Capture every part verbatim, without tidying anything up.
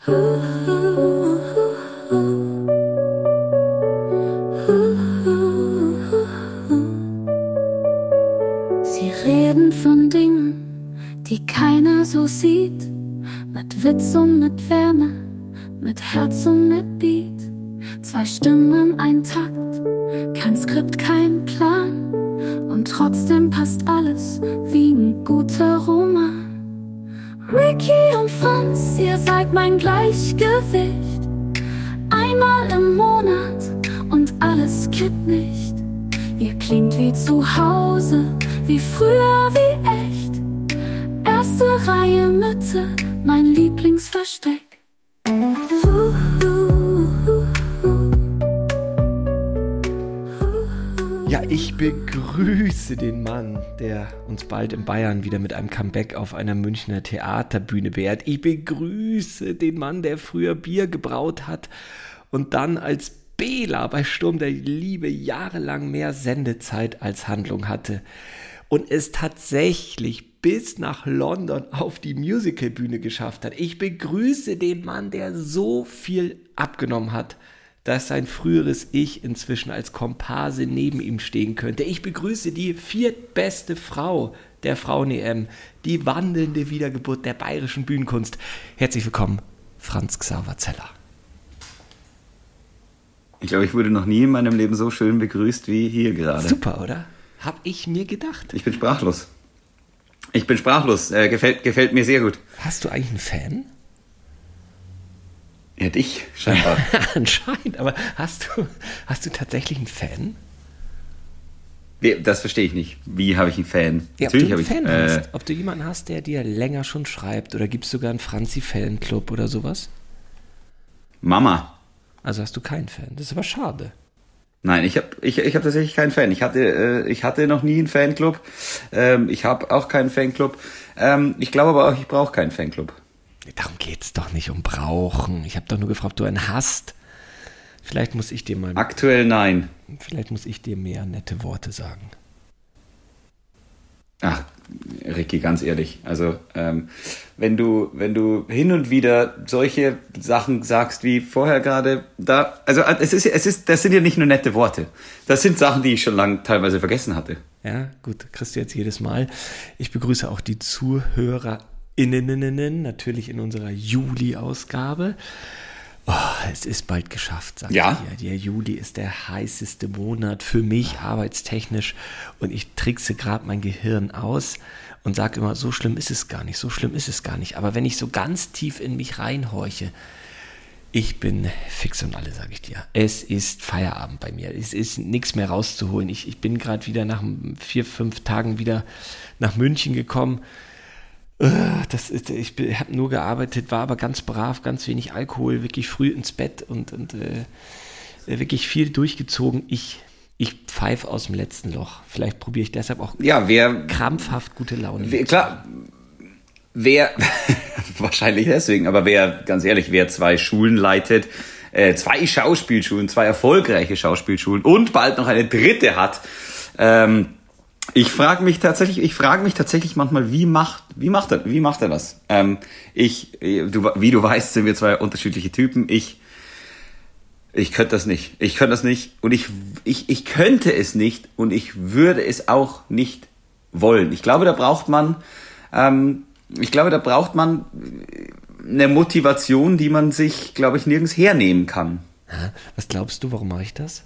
Sie reden von Dingen, die keiner so sieht, mit Witz und mit Wärme, mit Herz und mit Beat. Zwei Stimmen, ein Takt, kein Skript, kein Plan, und trotzdem passt alles wie ein guter Roman. Ricky und Franz, ihr seid mein Gleichgewicht. Einmal im Monat und alles kippt nicht. Ihr klingt wie zu Hause, wie früher, wie echt. Erste Reihe Mitte, mein Lieblingsversteck. Ja, ich begrüße den Mann, der uns bald in Bayern wieder mit einem Comeback auf einer Münchner Theaterbühne beehrt. Ich begrüße den Mann, der früher Bier gebraut hat und dann als Bela bei Sturm der Liebe jahrelang mehr Sendezeit als Handlung hatte und es tatsächlich bis nach London auf die Musicalbühne geschafft hat. Ich begrüße den Mann, der so viel abgenommen hat, dass sein früheres Ich inzwischen als Komparse neben ihm stehen könnte. Ich begrüße die viertbeste Frau der Frauen-E M, die wandelnde Wiedergeburt der bayerischen Bühnenkunst. Herzlich willkommen, Franz Xaver Zeller. Ich glaube, ich wurde noch nie in meinem Leben so schön begrüßt wie hier gerade. Super, oder? Hab ich mir gedacht. Ich bin sprachlos. Ich bin sprachlos. Äh, gefällt, gefällt mir sehr gut. Hast du eigentlich einen Fan? Ja, dich, scheinbar. Anscheinend, aber hast du, hast du tatsächlich einen Fan? Wie, das verstehe ich nicht. Wie habe ich einen Fan? Ja, Natürlich ob du einen habe Fan ich, hast. Äh, ob du jemanden hast, der dir länger schon schreibt, oder gibt es sogar einen Franzi-Fanclub oder sowas? Mama. Also hast du keinen Fan. Das ist aber schade. Nein, ich habe ich, ich hab tatsächlich keinen Fan. Ich hatte, äh, ich hatte noch nie einen Fanclub. Ähm, ich habe auch keinen Fanclub. Ähm, ich glaube aber auch, ich brauche keinen Fanclub. Darum geht's doch nicht um Brauchen. Ich habe doch nur gefragt, ob du einen hast. Vielleicht muss ich dir mal... Aktuell nein. Vielleicht muss ich dir mehr nette Worte sagen. Ach, Ricky, ganz ehrlich. Also, ähm, wenn du, wenn du hin und wieder solche Sachen sagst wie vorher gerade, da, also es ist, es ist, das sind ja nicht nur nette Worte. Das sind Sachen, die ich schon lange teilweise vergessen hatte. Ja, gut, kriegst du jetzt jedes Mal. Ich begrüße auch die ZuhörerInnen, natürlich in unserer Juli-Ausgabe. Oh, es ist bald geschafft, sagt ja. ihr. Der Juli ist der heißeste Monat für mich, arbeitstechnisch. Und ich trickse gerade mein Gehirn aus und sage immer, so schlimm ist es gar nicht, so schlimm ist es gar nicht. Aber wenn ich so ganz tief in mich reinhorche, ich bin fix und alle, sage ich dir. Es ist Feierabend bei mir. Es ist nichts mehr rauszuholen. Ich, ich bin gerade wieder nach vier, fünf Tagen wieder nach München gekommen. Das ist, ich habe nur gearbeitet, war aber ganz brav, ganz wenig Alkohol, wirklich früh ins Bett und, und äh, wirklich viel durchgezogen. Ich, ich pfeife aus dem letzten Loch. Vielleicht probiere ich deshalb auch ja, wer, krampfhaft gute Laune. Wer, klar, wer, wahrscheinlich deswegen, aber wer, ganz ehrlich, wer zwei Schulen leitet, äh, zwei Schauspielschulen, zwei erfolgreiche Schauspielschulen und bald noch eine dritte hat, ähm, Ich frage mich tatsächlich, ich frage mich tatsächlich manchmal, wie macht, wie macht er, wie macht er das? Ähm, ich, du, wie du weißt, sind wir zwei unterschiedliche Typen. Ich, ich könnte das nicht. Ich könnte das nicht und ich, ich, ich könnte es nicht und ich würde es auch nicht wollen. Ich glaube, da braucht man, ähm, ich glaube, da braucht man eine Motivation, die man sich, glaube ich, nirgends hernehmen kann. Was glaubst du, warum mache ich das?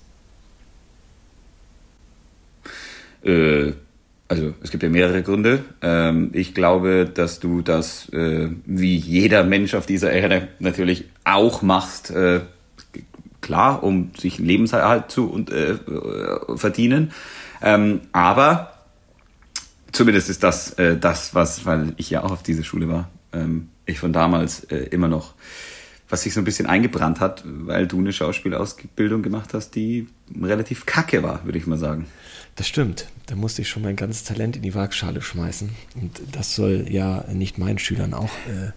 Äh, also es gibt ja mehrere Gründe. Ähm, ich glaube, dass du das äh, wie jeder Mensch auf dieser Erde natürlich auch machst, äh, klar, um sich einen Lebenserhalt zu und, äh, verdienen. Ähm, aber zumindest ist das äh, das, was, weil ich ja auch auf dieser Schule war, ähm, ich von damals äh, immer noch, was sich so ein bisschen eingebrannt hat, weil du eine Schauspielausbildung gemacht hast, die relativ kacke war, würde ich mal sagen. Das stimmt. Da musste ich schon mein ganzes Talent in die Waagschale schmeißen. Und das soll ja nicht meinen Schülern auch,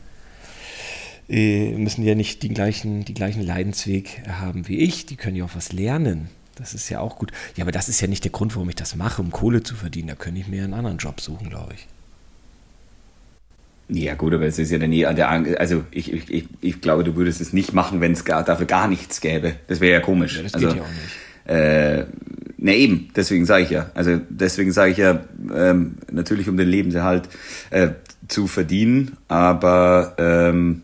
äh, müssen ja nicht die gleichen, die gleichen Leidensweg haben wie ich. Die können ja auch was lernen. Das ist ja auch gut. Ja, aber das ist ja nicht der Grund, warum ich das mache, um Kohle zu verdienen. Da könnte ich mir einen anderen Job suchen, glaube ich. Ja gut, aber es ist ja dann nie an der, also ich, ich, ich glaube, du würdest es nicht machen, wenn es gar, dafür gar nichts gäbe. Das wäre ja komisch. Ja, das also, geht ja auch nicht. Äh, ne eben, deswegen sage ich ja. Also deswegen sage ich ja, ähm, natürlich um den Lebenserhalt äh, zu verdienen, aber ähm,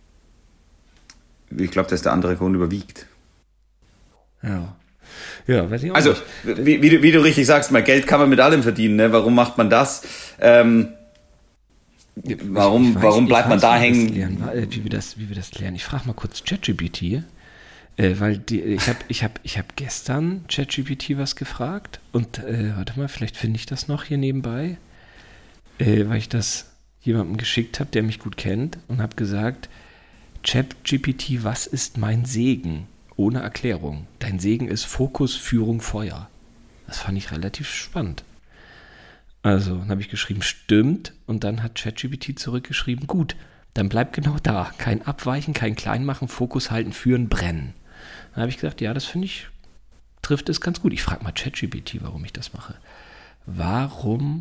ich glaube, dass der andere Grund überwiegt. Ja. Ja, weiß ich auch also, nicht. Wie, wie, du, wie du richtig sagst, mal Geld kann man mit allem verdienen, ne? Warum macht man das? Ähm, warum, ich weiß, warum bleibt ich man weiß, da wie hängen? Wir lernen, wie, wir das, wie wir das lernen. Ich frage mal kurz ChatGPT, äh, weil die, ich habe ich hab, ich hab gestern ChatGPT was gefragt und äh, warte mal, vielleicht finde ich das noch hier nebenbei, äh, weil ich das jemandem geschickt habe, der mich gut kennt und habe gesagt, ChatGPT, was ist mein Segen? Ohne Erklärung. Dein Segen ist Fokus, Führung, Feuer. Das fand ich relativ spannend. Also, dann habe ich geschrieben, stimmt. Und dann hat ChatGPT zurückgeschrieben, gut, dann bleib genau da. Kein Abweichen, kein Kleinmachen, Fokus halten, führen, brennen. Dann habe ich gesagt, ja, das finde ich, trifft es ganz gut. Ich frage mal ChatGPT, warum ich das mache. Warum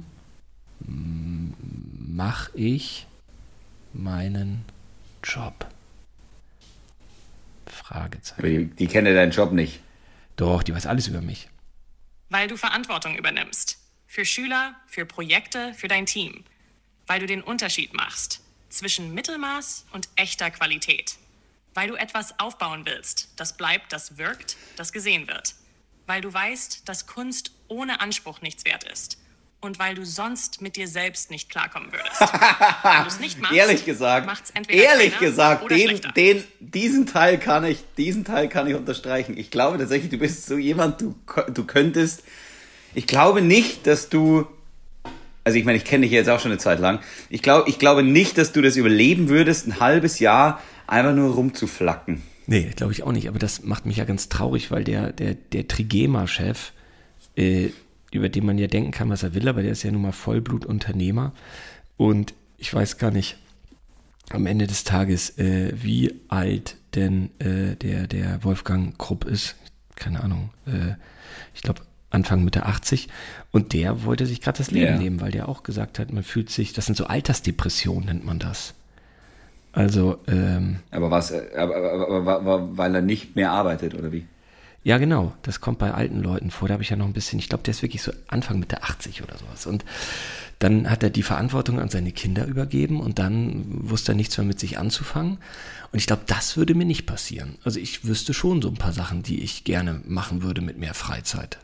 mache ich meinen Job? Fragezeichen. Aber die, die kennen deinen Job nicht. Doch, die weiß alles über mich. Weil du Verantwortung übernimmst. Für Schüler, für Projekte, für dein Team. Weil du den Unterschied machst zwischen Mittelmaß und echter Qualität. Weil du etwas aufbauen willst, das bleibt, das wirkt, das gesehen wird. Weil du weißt, dass Kunst ohne Anspruch nichts wert ist. Und weil du sonst mit dir selbst nicht klarkommen würdest. Wenn du es nicht machst, ehrlich gesagt, macht's entweder ehrlich keiner gesagt, oder den, schlechter. den, diesen Teil kann ich, diesen Teil kann ich unterstreichen. Ich glaube tatsächlich, du bist so jemand, du, du könntest, ich glaube nicht, dass du, also ich meine, ich kenne dich jetzt auch schon eine Zeit lang, ich glaube, ich glaube nicht, dass du das überleben würdest, ein halbes Jahr einfach nur rumzuflacken. Nee, glaube ich auch nicht, aber das macht mich ja ganz traurig, weil der, der, der Trigema-Chef, äh, über den man ja denken kann, was er will, aber der ist ja nun mal Vollblutunternehmer und ich weiß gar nicht am Ende des Tages, äh, wie alt denn äh, der, der Wolfgang Krupp ist, keine Ahnung, äh, ich glaube Anfang Mitte achtzig und der wollte sich gerade das Leben Ja. nehmen, weil der auch gesagt hat, man fühlt sich, das sind so Altersdepressionen, nennt man das. Also, ähm, Aber was, aber, aber, aber, aber weil er nicht mehr arbeitet, oder wie? ja, genau. Das kommt bei alten Leuten vor. Da habe ich ja noch ein bisschen, ich glaube, der ist wirklich so Anfang Mitte achtzig oder sowas. Und dann hat er die Verantwortung an seine Kinder übergeben und dann wusste er nichts mehr mit sich anzufangen. Und ich glaube, das würde mir nicht passieren. Also ich wüsste schon so ein paar Sachen, die ich gerne machen würde mit mehr Freizeit.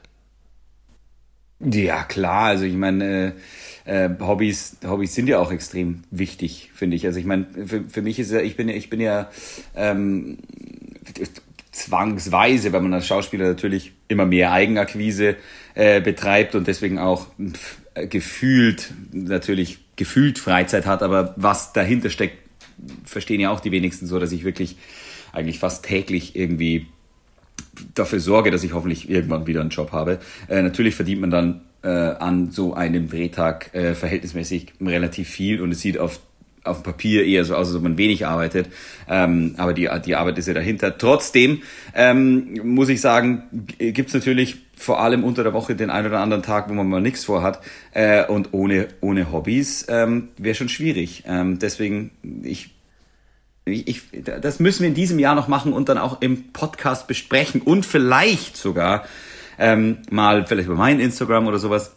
Ja, klar. Also ich meine, äh, äh, Hobbys, Hobbys sind ja auch extrem wichtig, finde ich. Also ich meine, für, für mich ist ja, ich bin ja, ich bin ja ähm, zwangsweise, weil man als Schauspieler natürlich immer mehr Eigenakquise äh, betreibt und deswegen auch pf, gefühlt, natürlich gefühlt Freizeit hat, aber was dahinter steckt, verstehen ja auch die wenigsten so, dass ich wirklich eigentlich fast täglich irgendwie dafür sorge, dass ich hoffentlich irgendwann wieder einen Job habe. Äh, natürlich verdient man dann äh, an so einem Drehtag äh, verhältnismäßig relativ viel und es sieht auf auf dem Papier eher so aus, als ob man wenig arbeitet, ähm, aber die die Arbeit ist ja dahinter. Trotzdem ähm, muss ich sagen, gibt's natürlich vor allem unter der Woche den einen oder anderen Tag, wo man mal nichts vorhat äh, und ohne ohne Hobbys ähm, wäre schon schwierig. Ähm, deswegen ich Ich, ich, das müssen wir in diesem Jahr noch machen und dann auch im Podcast besprechen und vielleicht sogar ähm, mal, vielleicht bei meinem Instagram oder sowas,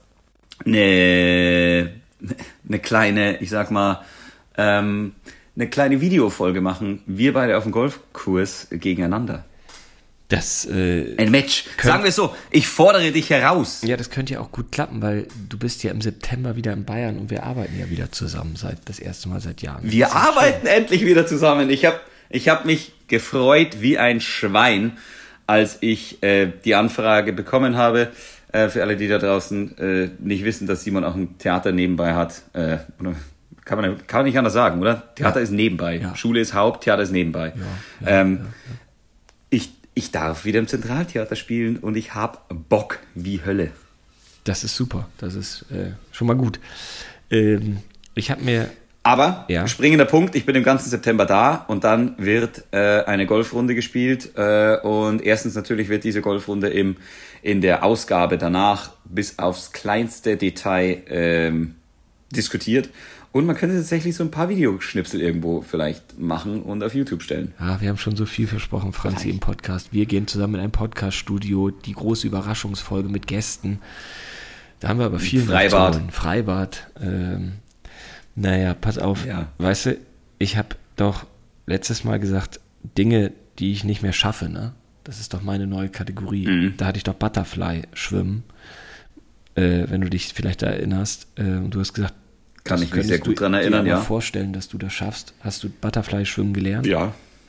eine, eine kleine, ich sag mal, ähm, eine kleine Videofolge machen. Wir beide auf dem Golfkurs gegeneinander. Das, äh, Ein Match. Könnt- Sagen wir es so, ich fordere dich heraus. ja, das könnte ja auch gut klappen, weil du bist ja im September wieder in Bayern und wir arbeiten ja wieder zusammen seit das erste Mal seit Jahren. Wir Das ist arbeiten endlich wieder zusammen. Ich habe ich hab mich gefreut wie ein Schwein, als ich äh, die Anfrage bekommen habe. Äh, für alle, die da draußen äh, nicht wissen, dass Simon auch ein Theater nebenbei hat. Äh, oder kann man, kann man nicht anders sagen, oder? Theater Ja. ist nebenbei. Ja. Schule ist Haupt, Theater ist nebenbei. Ja, ja, ähm, ja, ja. Ich, ich darf wieder im Zentraltheater spielen und ich hab Bock wie Hölle. Das ist super. Das ist äh, schon mal gut. Ähm, ich habe mir Aber, Ja. springender Punkt, ich bin im ganzen September da und dann wird äh, eine Golfrunde gespielt äh, und erstens natürlich wird diese Golfrunde im, in der Ausgabe danach bis aufs kleinste Detail ähm, diskutiert Und man könnte tatsächlich so ein paar Videoschnipsel irgendwo vielleicht machen und auf YouTube stellen. Ja, wir haben schon so viel versprochen, Franzi, im Podcast. Wir gehen zusammen in ein Podcast-Studio, die große Überraschungsfolge mit Gästen. Da haben wir aber viel Freibad. nachzuholen. Freibad. Ähm, naja, pass auf. Ja. Weißt du, ich habe doch letztes Mal gesagt, Dinge, die ich nicht mehr schaffe, ne? Das ist doch meine neue Kategorie. Mhm. Da hatte ich doch Butterfly-Schwimmen. Äh, wenn du dich vielleicht da erinnerst. Äh, und du hast gesagt, Kann das ich mich sehr könntest gut du dran dir erinnern, aber ja. vorstellen, dass du das schaffst. Hast du Butterfly-Schwimmen gelernt? Ja.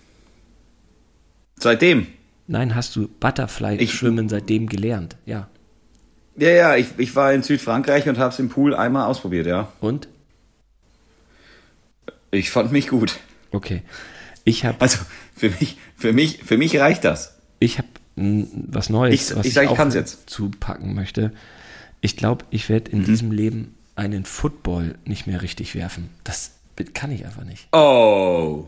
Seitdem? Nein, hast du Butterfly-Schwimmen seitdem gelernt? Ja. Ja, ja, ich, ich war in Südfrankreich und habe es im Pool einmal ausprobiert, ja. Und? Ich fand mich gut. Okay. Ich habe Also für mich, für mich, für mich reicht das. ich hab, m, was Neues, Ich- was ich sag, ich auch kann's jetzt. zupacken möchte. Ich glaube, ich werde in Mhm. diesem Leben einen Football nicht mehr richtig werfen. Das kann ich einfach nicht. Oh,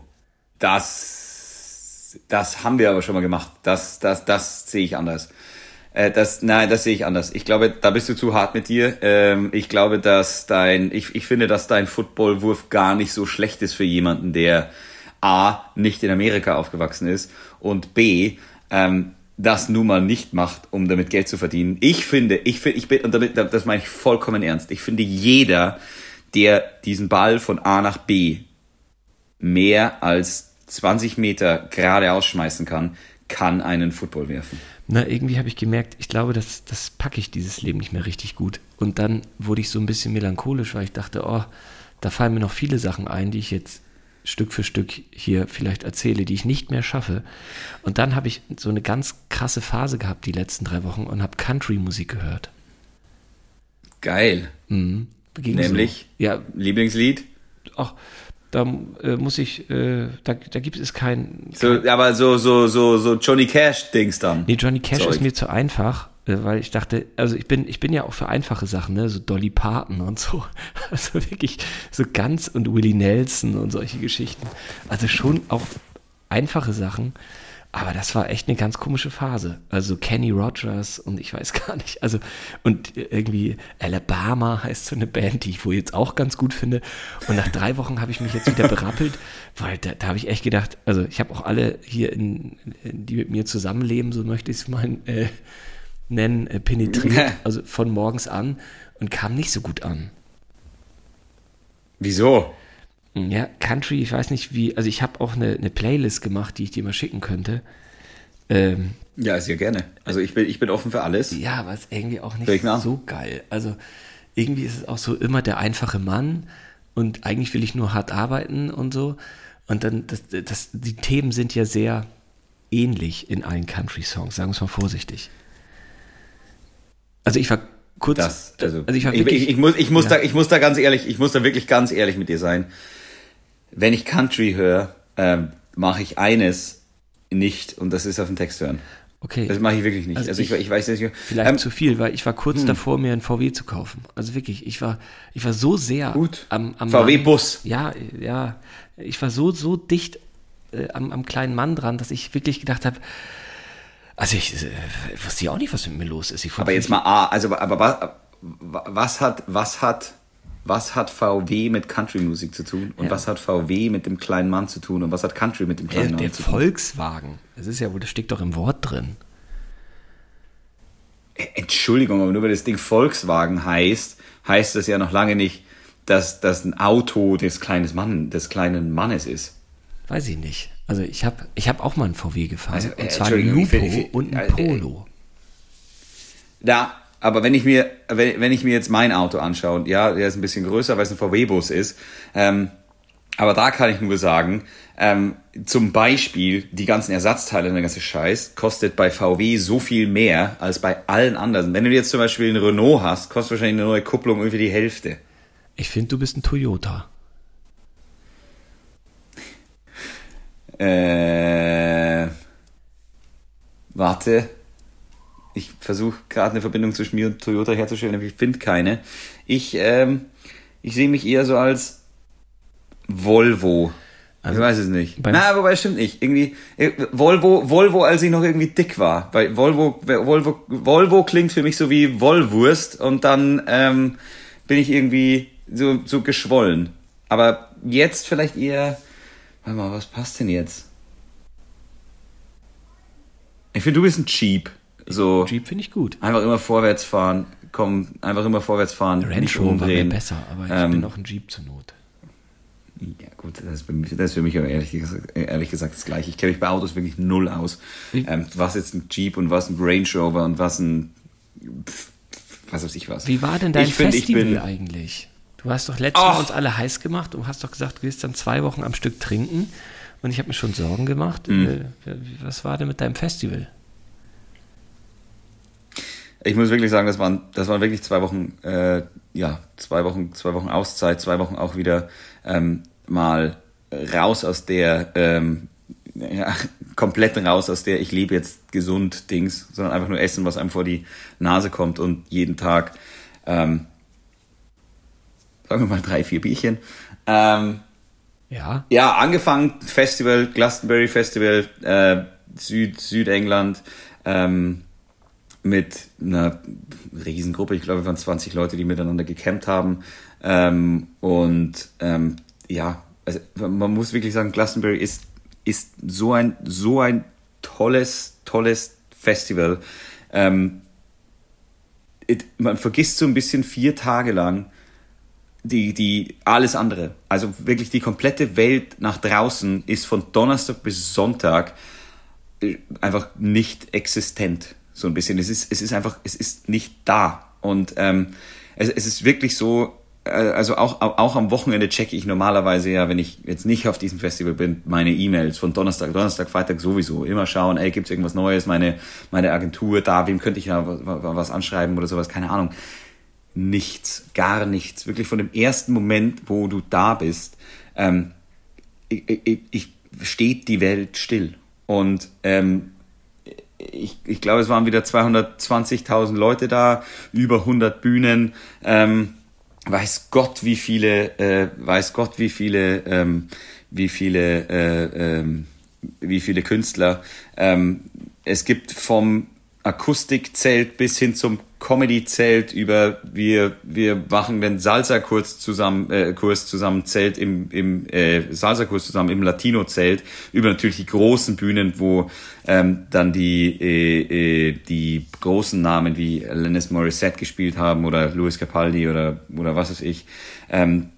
das, das haben wir aber schon mal gemacht. Das, das, das sehe ich anders. Äh, das, nein, das sehe ich anders. Ich glaube, da bist du zu hart mit dir. Ähm, ich glaube, dass dein, ich, ich finde, dass dein Footballwurf gar nicht so schlecht ist für jemanden, der A, nicht in Amerika aufgewachsen ist und B, ähm, das nun mal nicht macht, um damit Geld zu verdienen. Ich finde, ich finde, ich bin, und damit, das meine ich vollkommen ernst, ich finde, jeder, der diesen Ball von A nach B mehr als zwanzig Meter geradeaus schmeißen kann, kann einen Football werfen. Na, irgendwie habe ich gemerkt, ich glaube, das, das packe ich dieses Leben nicht mehr richtig gut. Und dann wurde ich so ein bisschen melancholisch, weil ich dachte, oh, da fallen mir noch viele Sachen ein, die ich jetzt Stück für Stück hier vielleicht erzähle, die ich nicht mehr schaffe. Und dann habe ich so eine ganz krasse Phase gehabt die letzten drei Wochen und habe Country-Musik gehört. Geil. Mhm. Ging Nämlich? So. Ja, Lieblingslied? ach, da äh, muss ich, äh, da, da gibt es kein, So, aber so, so, so, so Johnny Cash-Dings dann. nee, Johnny Cash Zeug. ist mir zu einfach, äh, weil ich dachte, also ich bin, ich bin ja auch für einfache Sachen, ne, so Dolly Parton und so, also wirklich so ganz und Willie Nelson und solche Geschichten, also schon auch einfache Sachen, aber das war echt eine ganz komische Phase, also Kenny Rogers und ich weiß gar nicht, also und irgendwie Alabama heißt so eine Band, die ich wohl jetzt auch ganz gut finde und nach drei Wochen habe ich mich jetzt wieder berappelt, weil da, da habe ich echt gedacht, also ich habe auch alle hier, in, die mit mir zusammenleben, so möchte ich es mal äh, nennen, äh, penetriert, also von morgens an und kam nicht so gut an. Wieso? Ja, Country, ich weiß nicht wie, also ich habe auch eine, eine Playlist gemacht, die ich dir mal schicken könnte. Ähm, Ja, sehr gerne. Also ich bin, ich bin offen für alles. ja, aber ist irgendwie auch Hör nicht ich mir an. so geil. Also irgendwie ist es auch so immer der einfache Mann und eigentlich will ich nur hart arbeiten und so. Und dann, das, das, die Themen sind ja sehr ähnlich in allen Country-Songs, sagen wir es mal vorsichtig. Also ich war kurz, Das, also, also ich war ich, wirklich, ich, ich muss, ich muss ja. da, ich muss da ganz ehrlich, ich muss da wirklich ganz ehrlich mit dir sein. Wenn ich Country höre, ähm, mache ich eines nicht und das ist auf den Text hören. okay. Das mache ich wirklich nicht. Also Also, ich, ich- ich weiß nicht. Vielleicht ähm, zu viel, weil ich war kurz davor, mir einen V W zu kaufen. Also wirklich, ich war, ich war so sehr Gut. am, am V W Mann- Bus. Ja, ja. Ich war so, so dicht äh, am, am kleinen Mann dran, dass ich wirklich gedacht habe, also ich äh, wusste ja auch nicht, was mit mir los ist. Ich fand Aber jetzt mal A, also aber was, was hat, was hat, was hat V W mit Country-Musik zu tun? Und Ja. was hat V W mit dem kleinen Mann zu tun? Und was hat Country mit dem der, kleinen Mann der zu tun? Volkswagen, das ist ja wohl, das steckt doch im Wort drin. Entschuldigung, aber nur weil das Ding Volkswagen heißt, heißt das ja noch lange nicht, dass das ein Auto des kleinen, Mann, des kleinen Mannes ist. Weiß ich nicht. Also ich habe ich hab auch mal einen V W gefahren. Also, äh, und zwar einen Entschuldigung, ich Lupo find- ich find- und einen äh, Polo. Da, aber wenn ich mir, wenn, wenn ich mir jetzt mein Auto anschaue, ja, der ist ein bisschen größer, weil es ein V W-Bus ist, ähm, aber da kann ich nur sagen, ähm, zum Beispiel die ganzen Ersatzteile und der ganze Scheiß kostet bei V W so viel mehr als bei allen anderen. Wenn du jetzt zum Beispiel einen Renault hast, kostet wahrscheinlich eine neue Kupplung irgendwie die Hälfte. Ich finde, du bist ein Toyota. Äh, warte. Ich versuche gerade eine Verbindung zwischen mir und Toyota herzustellen, aber ich finde keine. Ich, ähm, ich sehe mich eher so als Volvo. Also ich weiß es nicht. beim- Na, wobei stimmt nicht. Irgendwie äh, Volvo, Volvo, als ich noch irgendwie dick war. Weil Volvo, Volvo, Volvo klingt für mich so wie Wollwurst und dann ähm, bin ich irgendwie so, so geschwollen. aber jetzt vielleicht eher, warte mal, was passt denn jetzt? Ich finde, du bist ein Jeep. So, Jeep finde ich gut. einfach immer vorwärts fahren, komm, einfach immer vorwärts fahren, Range nicht Rover wäre umdrehen. besser, aber ich Ähm, bin auch ein Jeep zur Not. Ja gut, das ist für mich, das ist für mich aber ehrlich gesagt, ehrlich gesagt das Gleiche. Ich kenne mich bei Autos wirklich null aus. Ähm, was jetzt ein Jeep und was ein Range Rover und was ein, pff, was weiß ich was. Wie war denn dein ich find, Festival ich bin, eigentlich? Du hast doch letztes Mal Oh. uns alle heiß gemacht und hast doch gesagt, du willst dann zwei Wochen am Stück trinken. Und ich habe mir schon Sorgen gemacht. Mhm. Äh, Was war denn mit deinem Festival? Ich muss wirklich sagen, das waren, das waren wirklich zwei Wochen, äh, ja, zwei Wochen, zwei Wochen Auszeit, zwei Wochen auch wieder ähm, mal raus aus der, ähm, ja, komplett raus aus der ich lebe jetzt gesund Dings, sondern einfach nur essen, was einem vor die Nase kommt und jeden Tag, ähm, sagen wir mal drei, vier Bierchen. Ähm, Ja. ja, angefangen Festival, Glastonbury Festival, äh, Süd, Südengland, ähm, mit einer Riesengruppe, ich glaube, es waren zwanzig Leute, die miteinander gecampt haben. Ähm, und ähm, ja, also man muss wirklich sagen, Glastonbury ist, ist so ein, so ein tolles, tolles Festival. Ähm, it, man vergisst so ein bisschen vier Tage lang die, die, alles andere. Also wirklich die komplette Welt nach draußen ist von Donnerstag bis Sonntag einfach nicht existent. So ein bisschen. Es ist, es ist einfach, es ist nicht da. Und ähm, es, es ist wirklich so, äh, also auch, auch am Wochenende checke ich normalerweise ja, wenn ich jetzt nicht auf diesem Festival bin, meine E-Mails von Donnerstag, Donnerstag, Freitag sowieso. Immer schauen, ey, gibt's irgendwas Neues, meine, meine Agentur da, wem könnte ich da was, was anschreiben oder sowas, keine Ahnung. Nichts, gar nichts. Wirklich von dem ersten Moment, wo du da bist, ähm, ich, ich, ich, steht die Welt still. Und ähm, Ich, ich glaube, es waren wieder zweihundertzwanzigtausend Leute da, über hundert Bühnen, ähm, weiß Gott, wie viele, äh, weiß Gott, wie viele, ähm, wie viele, äh, ähm, wie viele Künstler. Ähm, es gibt vom Akustikzelt bis hin zum Comedy-Zelt über wir wir machen den Salsa-Kurs zusammen äh, Kurs zusammen Zelt im im äh, Salsa-Kurs zusammen im Latino-Zelt über natürlich die großen Bühnen, wo ähm, dann die äh, äh, die großen Namen wie Alanis Morissette gespielt haben oder Louis Capaldi oder oder was weiß ich. Ähm,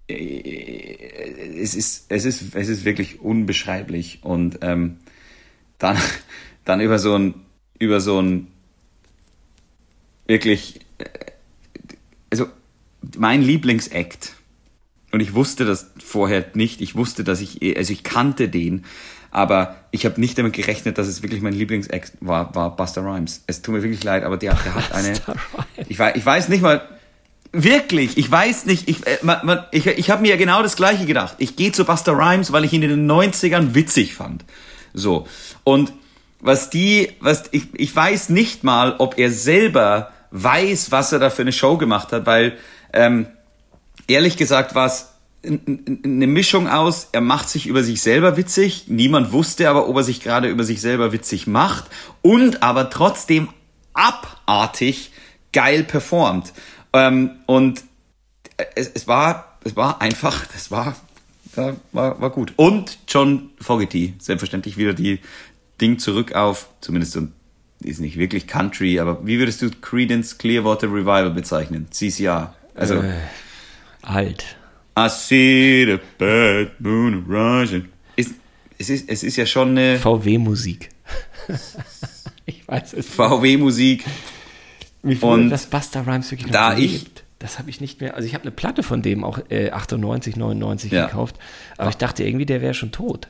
es ist es ist es ist wirklich unbeschreiblich und ähm, dann dann über so ein über so ein wirklich, also mein Lieblingsakt, und ich wusste das vorher nicht, ich wusste, dass ich, also ich kannte den, aber ich habe nicht damit gerechnet, dass es wirklich mein Lieblingsakt war, war Busta Rhymes. Es tut mir wirklich leid, aber der, der hat eine, ich weiß, ich weiß nicht mal, wirklich, ich weiß nicht, ich, man, man, ich, ich habe mir ja genau das Gleiche gedacht. Ich gehe zu Busta Rhymes, weil ich ihn in den neunzigern witzig fand. So, und was die, was ich, ich weiß nicht mal, ob er selber weiß, was er da für eine Show gemacht hat, weil ähm, ehrlich gesagt war es eine Mischung aus, er macht sich über sich selber witzig, niemand wusste aber, ob er sich gerade über sich selber witzig macht und aber trotzdem abartig geil performt. Ähm, und es, es war, es war einfach, das war, war, war, war gut. Und John Fogerty, selbstverständlich wieder die Ding zurück auf, zumindest so, ist nicht wirklich Country, aber wie würdest du Creedence Clearwater Revival bezeichnen? C C R. Also, äh, alt. I see the bad moon rising. Ist, es, ist, es ist ja schon eine V W-Musik. Ich weiß es. V W-Musik. Wie viel Und das Busta Rhymes wirklich noch da lebt, ich- das habe ich nicht mehr. Also ich habe eine Platte von dem auch äh, achtundneunzig, neunundneunzig Ja. gekauft, aber ich dachte irgendwie, der wäre schon tot.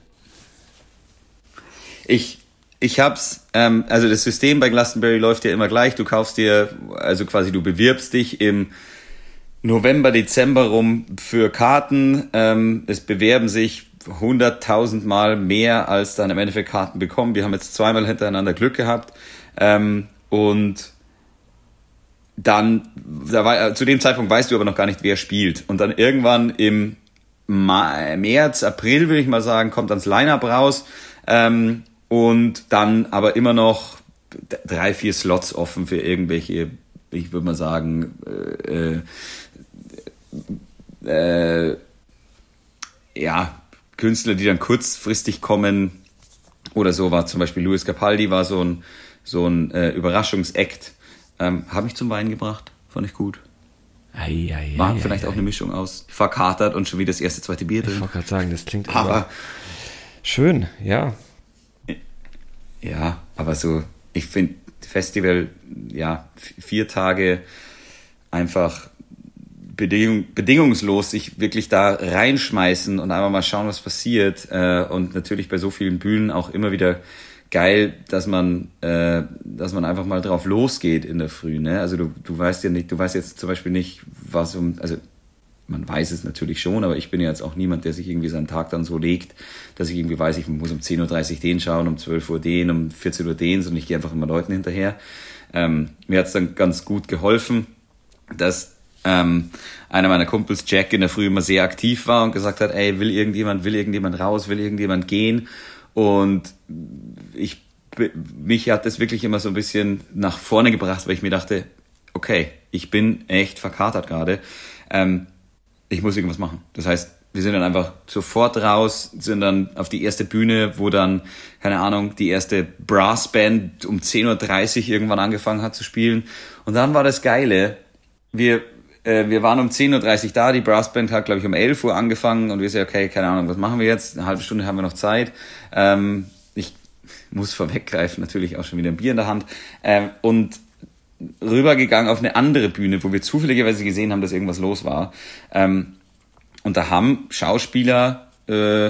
Ich, ich hab's, ähm, also das System bei Glastonbury läuft ja immer gleich. Du kaufst dir, also quasi du bewirbst dich im November, Dezember rum für Karten. Ähm, es bewerben sich hunderttausend Mal mehr, als dann im Endeffekt Karten bekommen. Wir haben jetzt zweimal hintereinander Glück gehabt. Ähm, und dann, da war, zu dem Zeitpunkt weißt du aber noch gar nicht, wer spielt. Und dann irgendwann im Mai, März, April, würde ich mal sagen, kommt dann das Line-Up raus. Ähm, und dann aber immer noch drei, vier Slots offen für irgendwelche, ich würde mal sagen, äh, äh, ja, Künstler, die dann kurzfristig kommen oder so, war zum Beispiel Luis Capaldi, war so ein, so ein äh, Überraschungsakt. Ähm, Habe ich zum Weinen gebracht, fand ich gut. Ei, ei, War ei, vielleicht ei, auch ei. eine Mischung aus verkatert und schon wieder das erste, zweite Bier Ich drin. wollte gerade sagen, das klingt Aber aber schön, ja. ja, aber so, ich finde Festival, ja, vier Tage einfach bedingung, bedingungslos sich wirklich da reinschmeißen und einfach mal schauen, was passiert. Äh, und natürlich bei so vielen Bühnen auch immer wieder geil, dass man, äh, dass man einfach mal drauf losgeht in der Früh. Ne? Also du, du weißt ja nicht, du weißt jetzt zum Beispiel nicht, was um, also man weiß es natürlich schon, aber ich bin ja jetzt auch niemand, der sich irgendwie seinen Tag dann so legt, dass ich irgendwie weiß, ich muss um zehn Uhr dreißig den schauen, um zwölf Uhr den, um vierzehn Uhr den, sondern ich gehe einfach immer Leuten hinterher. Ähm, mir hat es dann ganz gut geholfen, dass ähm, einer meiner Kumpels, Jack, in der Früh immer sehr aktiv war und gesagt hat, ey, will irgendjemand, will irgendjemand raus, will irgendjemand gehen? Und ich, mich hat das wirklich immer so ein bisschen nach vorne gebracht, weil ich mir dachte, okay, ich bin echt verkatert gerade. Ähm, ich muss irgendwas machen. Das heißt, wir sind dann einfach sofort raus, sind dann auf die erste Bühne, wo dann, keine Ahnung, die erste Brassband um zehn Uhr dreißig irgendwann angefangen hat zu spielen. Und dann war das Geile, wir äh, wir waren um zehn Uhr dreißig da, die Brassband hat, glaube ich, um elf Uhr angefangen und wir sagen, okay, keine Ahnung, was machen wir jetzt? Eine halbe Stunde haben wir noch Zeit. Ähm, ich muss vorweggreifen, natürlich auch schon wieder ein Bier in der Hand. Ähm, und rübergegangen auf eine andere Bühne, wo wir zufälligerweise gesehen haben, dass irgendwas los war. Ähm, und da haben Schauspieler äh,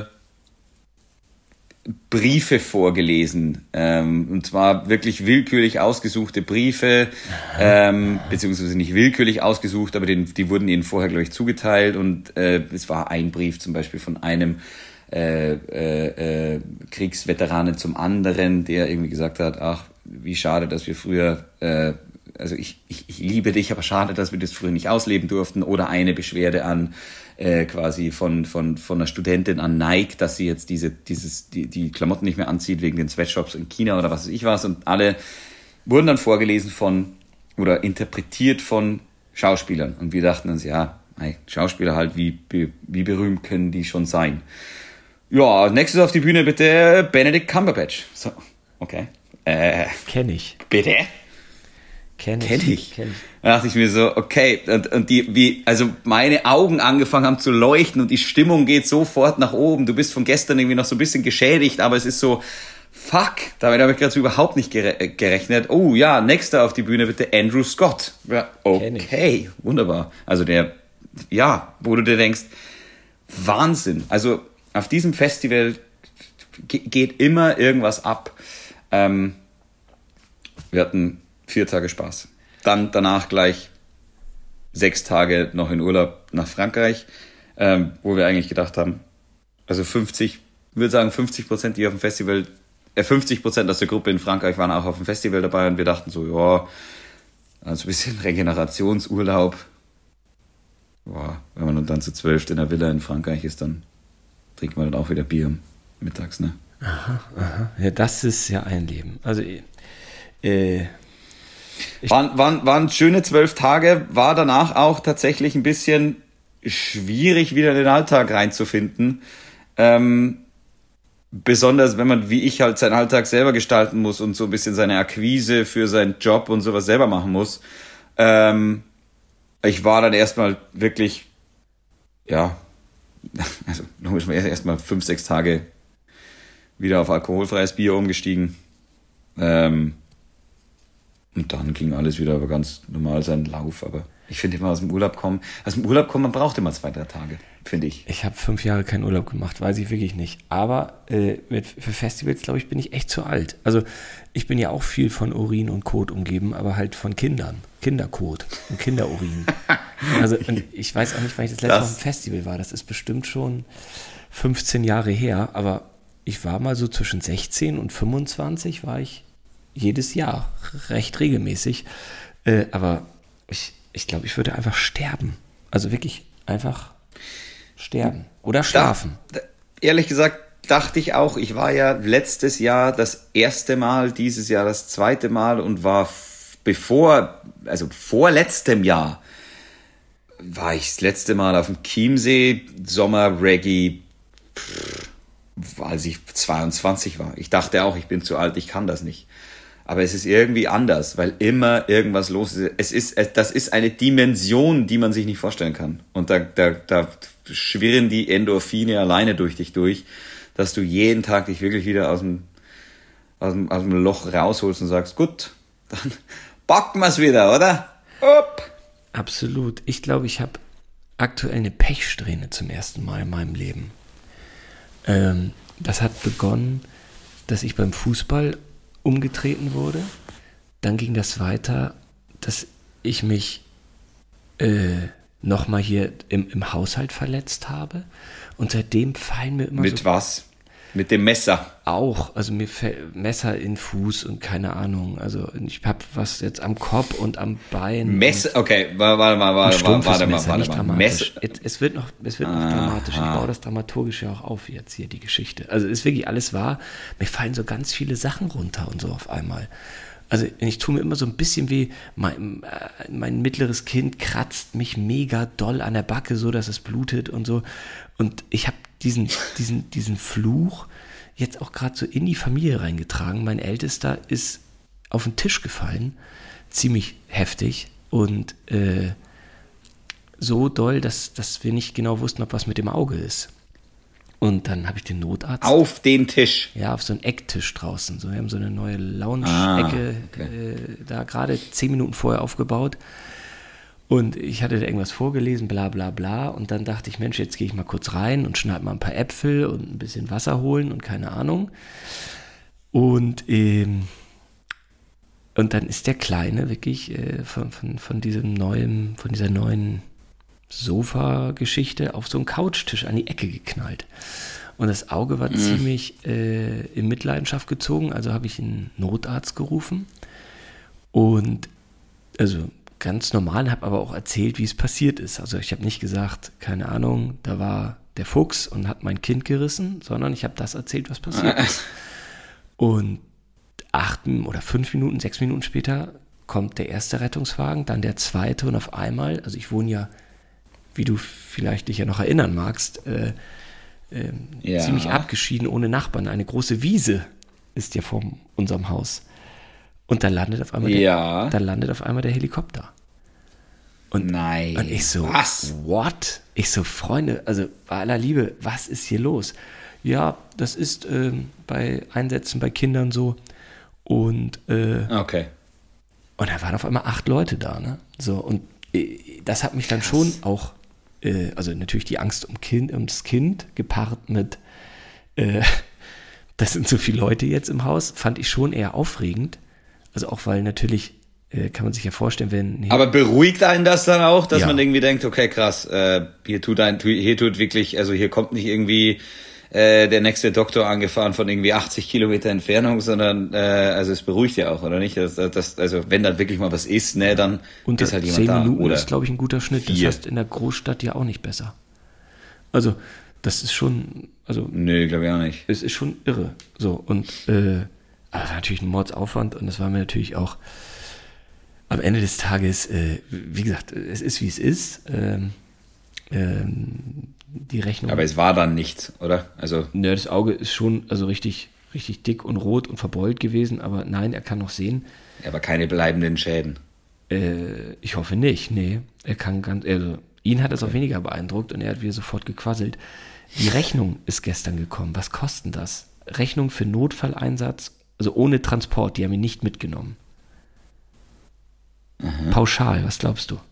Briefe vorgelesen. Ähm, und zwar wirklich willkürlich ausgesuchte Briefe, ähm, beziehungsweise nicht willkürlich ausgesucht, aber den, die wurden ihnen vorher, glaube ich, zugeteilt. Und äh, es war ein Brief zum Beispiel von einem äh, äh, äh, Kriegsveteranen zum anderen, der irgendwie gesagt hat, ach, wie schade, dass wir früher... Äh, also ich, ich, ich liebe dich, aber schade, dass wir das früher nicht ausleben durften. Oder eine Beschwerde an äh, quasi von von von einer Studentin an Nike, dass sie jetzt diese dieses die die Klamotten nicht mehr anzieht wegen den Sweatshops in China oder was weiß ich was. Und alle wurden dann vorgelesen von oder interpretiert von Schauspielern. Und wir dachten uns, ja, hey, Schauspieler halt, wie wie berühmt können die schon sein? Ja, nächstes auf die Bühne bitte Benedict Cumberbatch. So, okay. Äh, Kenn ich. Bitte? Kenn ich. Kenn ich. Kenn ich. Da dachte ich mir so, okay, und, und die, wie, also meine Augen angefangen haben zu leuchten und die Stimmung geht sofort nach oben. Du bist von gestern irgendwie noch so ein bisschen geschädigt, aber es ist so, fuck, damit habe ich gerade so überhaupt nicht gere- gerechnet. Oh ja, nächster auf die Bühne bitte Andrew Scott. Ja, okay, wunderbar. Also der, ja, wo du dir denkst, Wahnsinn. Also auf diesem Festival ge- geht immer irgendwas ab. Ähm, wir hatten vier Tage Spaß. Dann danach gleich sechs Tage noch in Urlaub nach Frankreich, ähm, wo wir eigentlich gedacht haben, also fünfzig, ich würde sagen fünfzig Prozent, die auf dem Festival, äh fünfzig Prozent aus der Gruppe in Frankreich waren auch auf dem Festival dabei und wir dachten so, ja, also ein bisschen Regenerationsurlaub. Boah, wenn man dann zu zwölf in der Villa in Frankreich ist, dann trinkt man dann auch wieder Bier mittags, ne? Aha, aha. Ja, das ist ja ein Leben. Also, äh, Waren, waren, waren schöne zwölf Tage, war danach auch tatsächlich ein bisschen schwierig, wieder in den Alltag reinzufinden. Ähm, besonders, wenn man, wie ich halt, seinen Alltag selber gestalten muss und so ein bisschen seine Akquise für seinen Job und sowas selber machen muss. Ähm, ich war dann erstmal wirklich, ja, also logisch war erstmal fünf, sechs Tage wieder auf alkoholfreies Bier umgestiegen. Ähm, Und dann ging alles wieder aber ganz normal seinen Lauf. Aber ich finde immer aus dem Urlaub kommen, aus dem Urlaub kommen, man braucht immer zwei, drei Tage, finde ich. ich habe fünf Jahre keinen Urlaub gemacht, weiß ich wirklich nicht. Aber äh, mit, für Festivals, glaube ich, bin ich echt zu alt. Also ich bin ja auch viel von Urin und Kot umgeben, aber halt von Kindern. Kinderkot und Kinderurin. Also und ich weiß auch nicht, wann ich das letzte Mal auf dem Festival war. Das ist bestimmt schon fünfzehn Jahre her. Aber ich war mal so zwischen sechzehn und fünfundzwanzig war ich jedes Jahr, recht regelmäßig. Äh, aber ich, ich glaube, ich würde einfach sterben. Also wirklich einfach sterben. Oder schlafen. Da, da, ehrlich gesagt dachte ich auch, ich war ja letztes Jahr das erste Mal, dieses Jahr das zweite Mal und war f- bevor, also vor letztem Jahr, war ich das letzte Mal auf dem Chiemsee, Sommer, Reggae, als ich zweiundzwanzig war. Ich dachte auch, ich bin zu alt, ich kann das nicht. Aber es ist irgendwie anders, weil immer irgendwas los ist. Es ist, es, das ist eine Dimension, die man sich nicht vorstellen kann. Und da, da, da schwirren die Endorphine alleine durch dich durch, dass du jeden Tag dich wirklich wieder aus dem, aus dem, aus dem Loch rausholst und sagst, gut, dann packen wir es wieder, oder? Upp. Absolut. Ich glaube, ich habe aktuell eine Pechsträhne zum ersten Mal in meinem Leben. Ähm, das hat begonnen, dass ich beim Fußball umgetreten wurde. Dann ging das weiter, dass ich mich äh, nochmal hier im, im Haushalt verletzt habe. Und seitdem fallen mir immer Mit so... was? Mit dem Messer? Auch, also mir fällt Messer in den Fuß und keine Ahnung. Also ich habe was jetzt am Kopf und am Bein. Messer, okay, warte mal, warte mal, warte mal, warte mal. Dramatisch. Es, es wird noch, es wird noch ah, dramatisch. Ich ah. baue das dramaturgisch ja auch auf jetzt hier, die Geschichte. Also ist wirklich alles wahr. Mir fallen so ganz viele Sachen runter und so auf einmal. Also ich tue mir immer so ein bisschen weh, mein, äh, mein mittleres Kind kratzt mich mega doll an der Backe, so dass es blutet und so. Und ich habe diesen, diesen, diesen Fluch jetzt auch gerade so in die Familie reingetragen. Mein Ältester ist auf den Tisch gefallen, ziemlich heftig und äh, so doll, dass, dass wir nicht genau wussten, ob was mit dem Auge ist. Und dann habe ich den Notarzt. Auf den Tisch? Ja, auf so einen Ecktisch draußen. So, wir haben so eine neue Lounge-Ecke ah, okay. äh, da gerade zehn Minuten vorher aufgebaut. Und ich hatte da irgendwas vorgelesen, bla bla bla. Und dann dachte ich, Mensch, jetzt gehe ich mal kurz rein und schneide mal ein paar Äpfel und ein bisschen Wasser holen und keine Ahnung. Und, ähm, und dann ist der Kleine wirklich äh, von, von, von diesem neuen, von dieser neuen Sofa-Geschichte auf so einen Couchtisch an die Ecke geknallt. Und das Auge war mhm. ziemlich äh, in Mitleidenschaft gezogen, also habe ich einen Notarzt gerufen und also ganz normal, habe aber auch erzählt, wie es passiert ist. Also ich habe nicht gesagt, keine Ahnung, da war der Fuchs und hat mein Kind gerissen, sondern ich habe das erzählt, was passiert ist. Und acht oder fünf Minuten, sechs Minuten später kommt der erste Rettungswagen, dann der zweite und auf einmal, also ich wohne ja, wie du vielleicht dich ja noch erinnern magst, äh, äh, ja. ziemlich abgeschieden, ohne Nachbarn. Eine große Wiese ist ja vor unserem Haus. Und da landet auf einmal, ja. der, da landet auf einmal der Helikopter. Und, Nein. Und ich so, was? What? Ich so, Freunde, also bei aller Liebe, was ist hier los? Ja, das ist ähm, bei Einsätzen bei Kindern so. Und, äh, okay. Und da waren auf einmal acht Leute da, ne? So, und äh, das hat mich dann Krass. schon auch, äh, also natürlich die Angst um, kind, um das Kind, gepaart mit, äh, das sind so viele Leute jetzt im Haus, fand ich schon eher aufregend. Also auch, weil natürlich, äh, kann man sich ja vorstellen, wenn... Aber beruhigt einen das dann auch, dass ja. man irgendwie denkt, okay, krass, äh, hier tut ein, hier tut wirklich, also hier kommt nicht irgendwie äh, der nächste Doktor angefahren von irgendwie achtzig Kilometer Entfernung, sondern äh, also es beruhigt ja auch, oder nicht? Das, das, also wenn dann wirklich mal was ist, ne, dann Unter ist halt jemand da. zehn Minuten oder ist, glaube ich, ein guter Schnitt. vier. Das heißt in der Großstadt ja auch nicht besser. Also das ist schon, also... Nö, glaube ich auch nicht. Es ist schon irre. So, und äh, aber war natürlich ein Mordsaufwand und das war mir natürlich auch am Ende des Tages, äh, wie gesagt, es ist wie es ist. Ähm, ähm, die Rechnung. Aber es war dann nichts, oder? Also ja, das Auge ist schon also richtig, richtig dick und rot und verbeult gewesen, aber nein, er kann noch sehen. Aber keine bleibenden Schäden. Äh, ich hoffe nicht, nee. Er kann ganz, also ihn hat es auch weniger beeindruckt und er hat wieder sofort gequasselt. Die Rechnung ist gestern gekommen. Was kostet das? Rechnung für Notfalleinsatz, also ohne Transport, die haben ihn nicht mitgenommen. Aha. Pauschal, was glaubst du?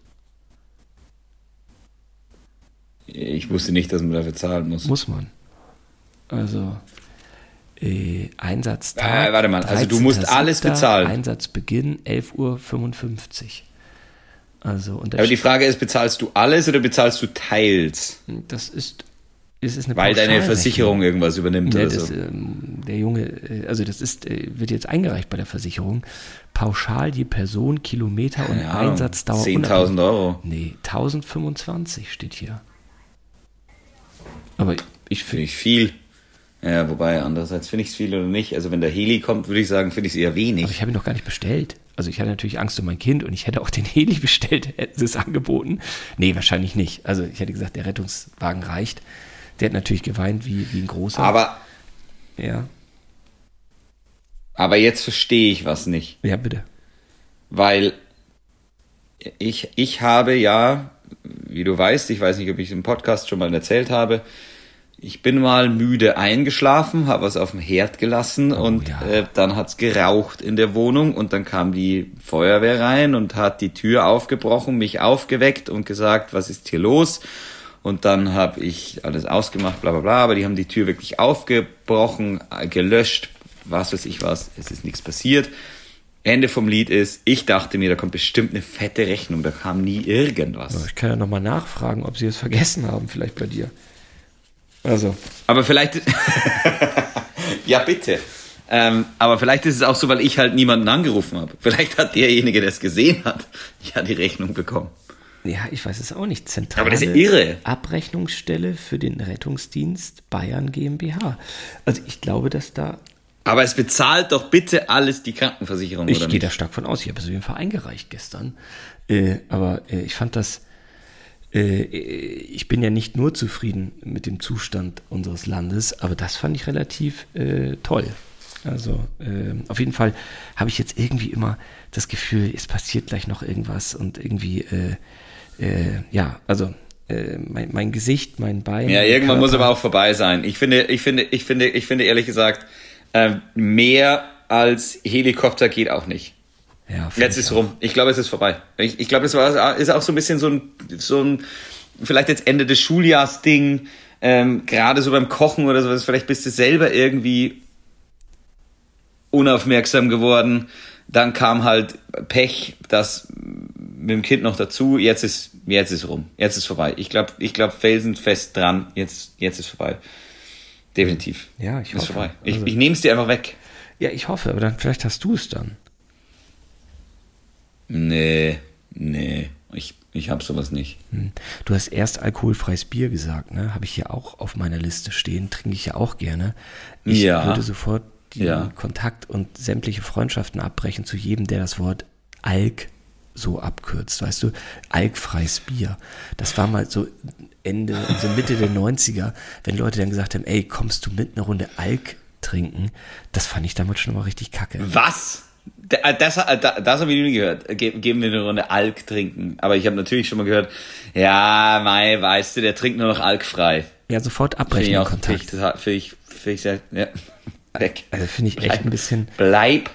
Ich wusste nicht, dass man dafür zahlen muss. Muss man. Also äh, Einsatztag. Äh, warte mal, also du musst alles bezahlen. Einsatzbeginn elf Uhr fünfundfünfzig. Also, und Aber die Frage ist, bezahlst du alles oder bezahlst du teils? Das ist, es ist eine Weil deine Versicherung irgendwas übernimmt ja, oder das, so. Ähm, der Junge, also das ist, wird jetzt eingereicht bei der Versicherung. Pauschal die Person, Kilometer und Keine Ahnung, Einsatzdauer. zehntausend Euro. Nee, tausendfünfundzwanzig steht hier. Aber ich finde ich viel. Ja, wobei, andererseits finde ich es viel oder nicht. Also wenn der Heli kommt, würde ich sagen, finde ich es eher wenig. Aber ich habe ihn noch gar nicht bestellt. Also ich hatte natürlich Angst um mein Kind und ich hätte auch den Heli bestellt, hätten sie es angeboten. Nee, wahrscheinlich nicht. Also ich hätte gesagt, der Rettungswagen reicht. Der hat natürlich geweint wie, wie ein großer. Aber, ja. aber jetzt verstehe ich was nicht. Ja, bitte. Weil ich, ich habe ja, wie du weißt, ich weiß nicht, ob ich es im Podcast schon mal erzählt habe, ich bin mal müde eingeschlafen, habe was auf dem Herd gelassen Oh, und ja. äh, dann hat's geraucht in der Wohnung und dann kam die Feuerwehr rein und hat die Tür aufgebrochen, mich aufgeweckt und gesagt, was ist hier los? Und dann habe ich alles ausgemacht, bla bla bla, aber die haben die Tür wirklich aufgebrochen, äh, gelöscht, was weiß ich was, es ist nichts passiert. Ende vom Lied ist, ich dachte mir, da kommt bestimmt eine fette Rechnung, da kam nie irgendwas. Ich kann ja nochmal nachfragen, ob sie es vergessen haben, vielleicht bei dir. Also. Aber vielleicht, ja bitte, ähm, aber vielleicht ist es auch so, weil ich halt niemanden angerufen habe. Vielleicht hat derjenige, der es gesehen hat, ja die Rechnung bekommen. Ja, ich weiß es auch nicht. Zentrale Aber das ist ja irre. Abrechnungsstelle für den Rettungsdienst Bayern GmbH. Also ich glaube, dass da... Aber es bezahlt doch bitte alles die Krankenversicherung, Ich oder gehe nicht? da stark von aus. Ich habe es auf jeden Fall eingereicht gestern. Äh, aber äh, ich fand das... Äh, ich bin ja nicht nur zufrieden mit dem Zustand unseres Landes, aber das fand ich relativ äh, toll. Also äh, auf jeden Fall habe ich jetzt irgendwie immer das Gefühl, es passiert gleich noch irgendwas und irgendwie, äh, äh, ja, also äh, mein, mein Gesicht, mein Bein. Ja, mein irgendwann Körper. muss aber auch vorbei sein. Ich finde, ich finde, ich finde, ich finde ehrlich gesagt, äh, mehr als Helikopter geht auch nicht. Ja, finde Jetzt ich ist auch. rum. Ich glaube, es ist vorbei. Ich, ich glaube, es war, ist auch so ein bisschen so ein, so ein, vielleicht jetzt Ende des Schuljahrs-Ding, ähm, gerade so beim Kochen oder sowas, vielleicht bist du selber irgendwie unaufmerksam geworden. Dann kam halt Pech, das mit dem Kind noch dazu. Jetzt ist, jetzt ist rum. Jetzt ist vorbei. Ich glaube, ich glaube, felsenfest dran. Jetzt, jetzt ist vorbei. Definitiv. Ja, ich ist hoffe. vorbei. Ich, Also- ich nehme es dir einfach weg. Ja, ich hoffe, aber dann vielleicht hast du es dann. Nee, nee. Ich, ich hab sowas nicht. Hm. Du hast erst alkoholfreies Bier gesagt, ne? Habe ich hier auch auf meiner Liste stehen, trinke ich ja auch gerne. Ich Ja. würde sofort die Ja. Kontakt und sämtliche Freundschaften abbrechen zu jedem, der das Wort Alk so abkürzt, weißt du? Alkfreies Bier. Das war mal so Ende, so Mitte der neunziger, wenn Leute dann gesagt haben, ey, kommst du mit, eine Runde Alk trinken? Das fand ich damals schon mal richtig kacke. Was? Das, das, das habe ich nie gehört. Ge- Geben wir eine Runde Alk trinken. Aber ich habe natürlich schon mal gehört, ja, mei, weißt du, der trinkt nur noch alkfrei. Ja, sofort Finde abbrechen ich den auch, finde ich, Kontakt. total- finde ich, finde ich sehr, ja, weg. Also finde ich echt ein bisschen, Bleib,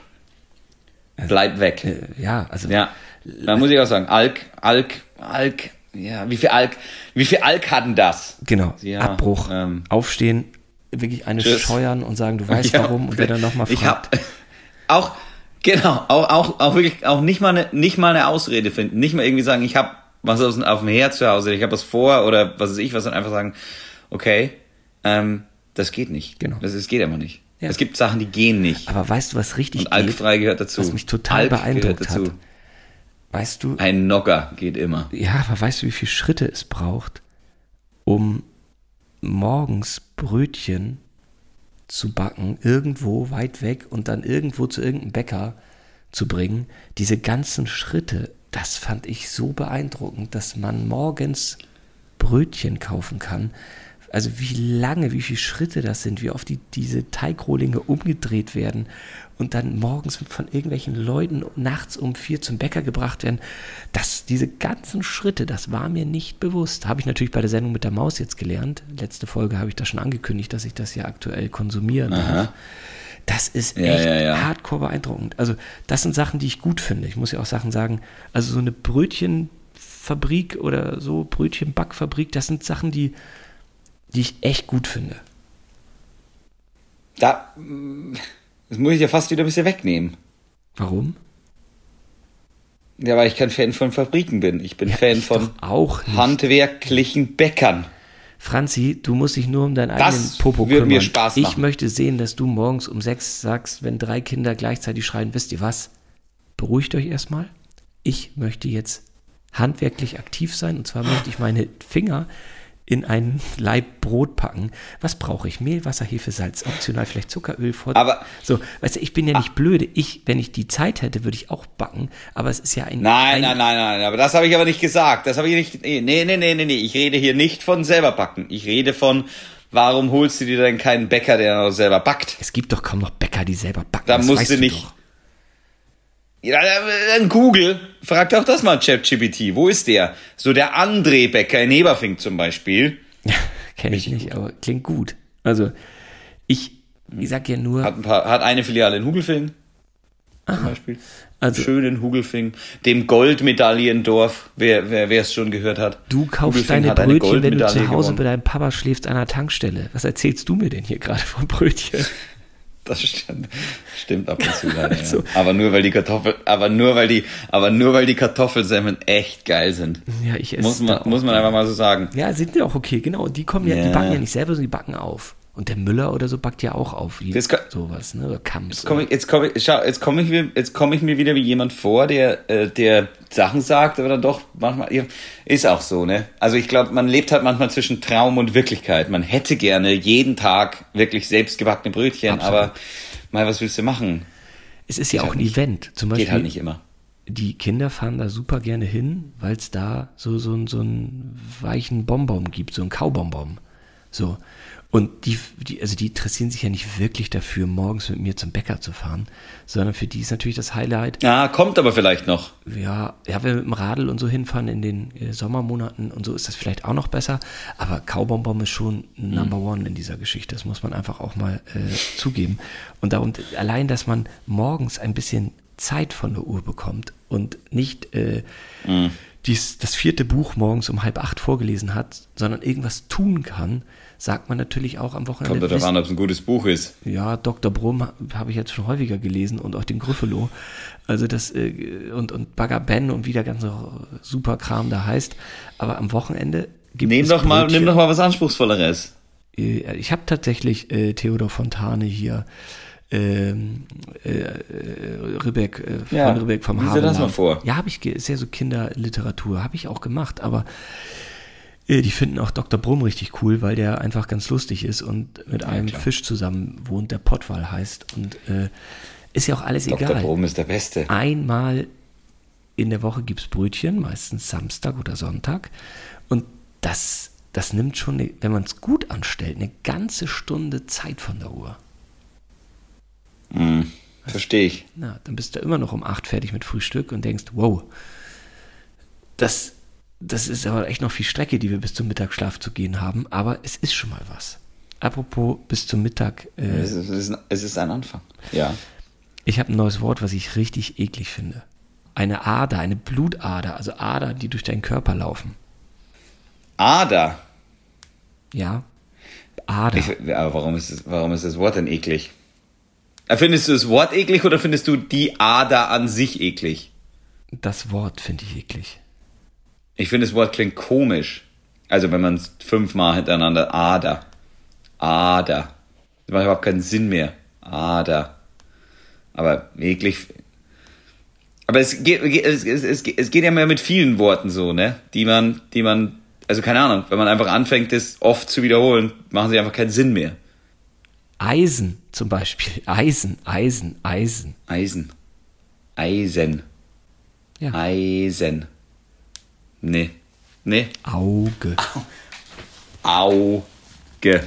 bleib weg. äh, ja, also Ja, da muss ich auch sagen, Alk, Alk, Alk, ja, wie viel Alk, wie viel Alk hatten das? genau, Ja, Abbruch, ähm, aufstehen, wirklich eine tschüss. scheuern und sagen, du weißt Ja, warum und wer dann nochmal Ich fragt. hab, auch, genau, auch, auch, auch wirklich, auch nicht mal eine, nicht mal eine Ausrede finden, nicht mal irgendwie sagen, ich hab was auf, auf dem Herd zu Hause, ich hab was vor oder was weiß ich, was dann einfach sagen, okay, ähm, das geht nicht. Genau. Das, das geht einfach nicht. Ja. Es gibt Sachen, die gehen nicht. Aber weißt du, was richtig Und alkfrei gehört dazu. was mich total Alk beeindruckt gehört dazu. hat? Weißt du, Ein Nogger geht immer. ja, aber weißt du, wie viele Schritte es braucht, um morgens Brötchen zu backen, irgendwo weit weg und dann irgendwo zu irgendeinem Bäcker zu bringen? Diese ganzen Schritte, das fand ich so beeindruckend, dass man morgens Brötchen kaufen kann. Also wie lange, wie viele Schritte das sind, wie oft die, diese Teigrohlinge umgedreht werden und dann morgens von irgendwelchen Leuten nachts um vier zum Bäcker gebracht werden. Das, diese ganzen Schritte, das war mir nicht bewusst. Habe ich natürlich bei der Sendung mit der Maus jetzt gelernt. Letzte Folge habe ich das schon angekündigt, dass ich das ja aktuell konsumieren darf. Das ist Ja, echt ja, ja. hardcore beeindruckend. Also das sind Sachen, die ich gut finde. Ich muss ja auch Sachen sagen, also so eine Brötchenfabrik oder so, Brötchenbackfabrik, das sind Sachen, die die ich echt gut finde. Da, das muss ich ja fast wieder ein bisschen wegnehmen. Warum? Ja, weil ich kein Fan von Fabriken bin. Ich bin Ja, Fan ich von doch auch nicht. handwerklichen Bäckern. Franzi, du musst dich nur um deinen eigenen Das Popo würde kümmern. mir Spaß Ich machen. möchte sehen, dass du morgens um sechs sagst, wenn drei Kinder gleichzeitig schreien, wisst ihr was? Beruhigt euch erstmal. Ich möchte jetzt handwerklich aktiv sein und zwar möchte ich meine Finger in einen Laib Brot packen. Was brauche ich? Mehl, Wasser, Hefe, Salz, optional vielleicht Zuckeröl. Vor Aber- so, weißt du, ich bin ja nicht blöde. Ich, wenn ich die Zeit hätte, würde ich auch backen. Aber es ist ja ein... Nein, ein, nein, nein, nein, aber das habe ich aber nicht gesagt. Das habe ich nicht. Nee, nee, nee, nee, nee. Ich rede hier nicht von selber backen. Ich rede von warum holst du dir denn keinen Bäcker, der noch selber backt? Es gibt doch kaum noch Bäcker, die selber backen. Da das musst weißt du nicht. Doch. Ja, dann Google, fragt auch das mal ChatGPT. Wo ist der? So der André Bäcker in Eberfing zum Beispiel. Kenne ich nicht, aber klingt gut. Also, ich, ich sag ja nur... Hat, ein paar, hat eine Filiale in Hugelfing zum Beispiel. Also, schön in Hugelfing. Dem Goldmedaillendorf, wer wer wer es schon gehört hat. Du kaufst Hugelfing deine Brötchen, wenn du zu Hause gewonnen. bei deinem Papa schläfst, an einer Tankstelle. Was erzählst du mir denn hier gerade von Brötchen? Das stimmt, stimmt ab und zu leider, Also, ja. Aber nur weil die Kartoffel, aber nur weil die, aber nur weil die Kartoffelsemmeln echt geil sind. Ja, ich esse muss man muss man gerne. einfach mal so sagen. Ja, sind ja auch okay, genau. Die kommen ja, Ja. die backen ja nicht selber, sondern die backen auf. Und der Müller oder so backt ja auch auf. Wie Das kann- sowas, ne? Oder Kamps. Jetzt komme ich, jetzt komme ich, schau, jetzt komme ich mir, jetzt komme ich mir wieder wie jemand vor, der, äh, der Sachen sagt, aber dann doch manchmal, ja, ist auch so, ne? Also ich glaube, man lebt halt manchmal zwischen Traum und Wirklichkeit. Man hätte gerne jeden Tag wirklich selbstgebackene Brötchen, Absolut. aber mal, was willst du machen? Es ist ja Geht auch halt ein nicht. Event. Zum Beispiel, Geht halt nicht immer. die Kinder fahren da super gerne hin, weil es da so, so, so einen weichen Bonbon gibt, so einen Kaubonbon. So. Und die, die, also die interessieren sich ja nicht wirklich dafür, morgens mit mir zum Bäcker zu fahren, sondern für die ist natürlich das Highlight, Ja, kommt aber vielleicht noch. ja, ja, wenn wir mit dem Radl und so hinfahren in den äh, Sommermonaten und so ist das vielleicht auch noch besser, aber Kaubonbon ist schon Number One in dieser Geschichte, das muss man einfach auch mal äh, zugeben. Und darum, allein, dass man morgens ein bisschen Zeit von der Uhr bekommt und nicht äh, Mhm. dies, das vierte Buch morgens um halb acht vorgelesen hat, sondern irgendwas tun kann, sagt man natürlich auch am Wochenende. Kommt doch darauf wissen- an, ob es ein gutes Buch ist. ja, Doktor Brumm ha- habe ich jetzt schon häufiger gelesen und auch den Gryffalo. Also das äh, und, und Bagger Ben und wie der ganze super Kram da heißt. Aber am Wochenende gibt Nimm es doch mal, Brötchen. nimm doch mal was Anspruchsvolleres. Äh, Ich habe tatsächlich äh, Theodor Fontane hier, ähm, äh, äh, Ribbeck, äh, von Ja, Ribbeck vom lies dir das Havelland. mal vor. Ja, habe ich, ge- ist ja so Kinderliteratur, habe ich auch gemacht, aber äh, die finden auch Doktor Brumm richtig cool, weil der einfach ganz lustig ist und mit einem klar. Fisch zusammen wohnt, der Pottwal heißt. Und äh, ist ja auch alles Doktor egal. Brumm ist der Beste. Einmal in der Woche gibt's Brötchen, meistens Samstag oder Sonntag. Und das, das nimmt schon, eine, wenn man es gut anstellt, eine ganze Stunde Zeit von der Uhr. Mhm. Verstehe ich. Na, dann bist du immer noch um acht fertig mit Frühstück und denkst, wow, das, das ist aber echt noch viel Strecke, die wir bis zum Mittagsschlaf zu gehen haben, aber es ist schon mal was. Apropos bis zum Mittag, äh, Es ist, es ist, es ist ein Anfang. Ja. ich habe ein neues Wort, was ich richtig eklig finde. Eine Ader, eine Blutader, also Adern, die durch deinen Körper laufen. Ader. Ja, Ader. Ich, aber warum ist, das, warum ist das Wort denn eklig? Äh, Findest du das Wort eklig oder findest du die Ader an sich eklig? Das Wort finde ich eklig. Ich finde, das Wort klingt komisch. Also wenn man es fünfmal hintereinander Ader. Ader. Das macht überhaupt keinen Sinn mehr. Ader. Aber eklig. Aber es geht, es, es, es, es geht ja mehr mit vielen Worten so, ne? Die man, die man, also keine Ahnung, wenn man einfach anfängt, das oft zu wiederholen, machen sie einfach keinen Sinn mehr. Eisen zum Beispiel. Eisen, Eisen, Eisen. Eisen. Eisen. Ja. Eisen. Nee. Nee. Auge. Auge.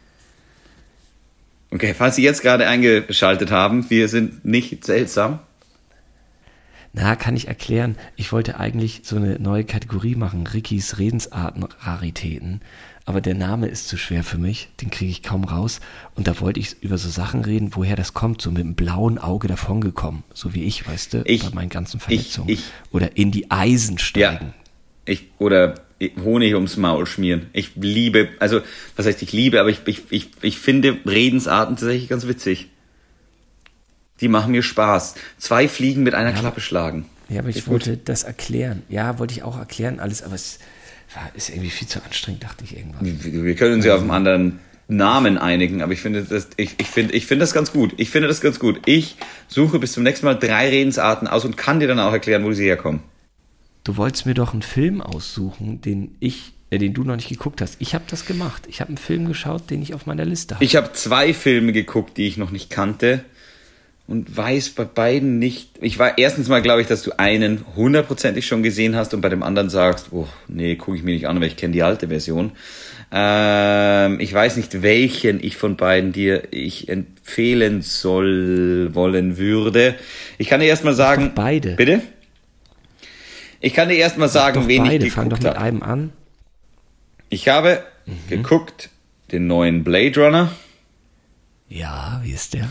Okay, falls Sie jetzt gerade eingeschaltet haben, wir sind nicht seltsam. Na, kann ich erklären. Ich wollte eigentlich so eine neue Kategorie machen, Rickys Redensarten-Raritäten. Aber der Name ist zu schwer für mich, den kriege ich kaum raus. Und da wollte ich über so Sachen reden, woher das kommt, so mit dem blauen Auge davongekommen. So wie ich, weißt du, Ich- bei meinen ganzen Verletzungen. ich- Oder in die Eisen Ja. steigen. Ich, oder Honig ums Maul schmieren. Ich liebe, also, was heißt ich liebe, aber ich, ich, ich, ich finde Redensarten tatsächlich ganz witzig. Die machen mir Spaß. Zwei Fliegen mit einer Klappe schlagen. Ja, aber ich Ist wollte das erklären. Ja, wollte ich auch erklären, alles, aber es war, ist irgendwie viel zu anstrengend, dachte ich irgendwann. Wir wir können uns ja auf einen anderen Namen einigen, aber ich finde das, ich, ich finde, ich finde das ganz gut. Ich finde das ganz gut. Ich suche bis zum nächsten Mal drei Redensarten aus und kann dir dann auch erklären, wo sie herkommen. Du wolltest mir doch einen Film aussuchen, den ich, äh, den du noch nicht geguckt hast. Ich habe das gemacht. Ich habe einen Film geschaut, den ich auf meiner Liste habe. Ich habe zwei Filme geguckt, die ich noch nicht kannte. und weiß bei beiden nicht. Ich war erstens mal, glaube ich, dass du einen hundertprozentig schon gesehen hast und bei dem anderen sagst, oh, nee, gucke ich mir nicht an, weil ich kenne die alte Version. Ähm, ich weiß nicht, welchen ich von beiden dir ich empfehlen soll, wollen würde. Ich kann dir erstmal sagen... Doch beide. Bitte? Ich kann dir erstmal sagen, doch wen beide. ich Fang geguckt doch mit habe. einem an. Ich habe mhm. geguckt den neuen Blade Runner. Ja, wie ist der?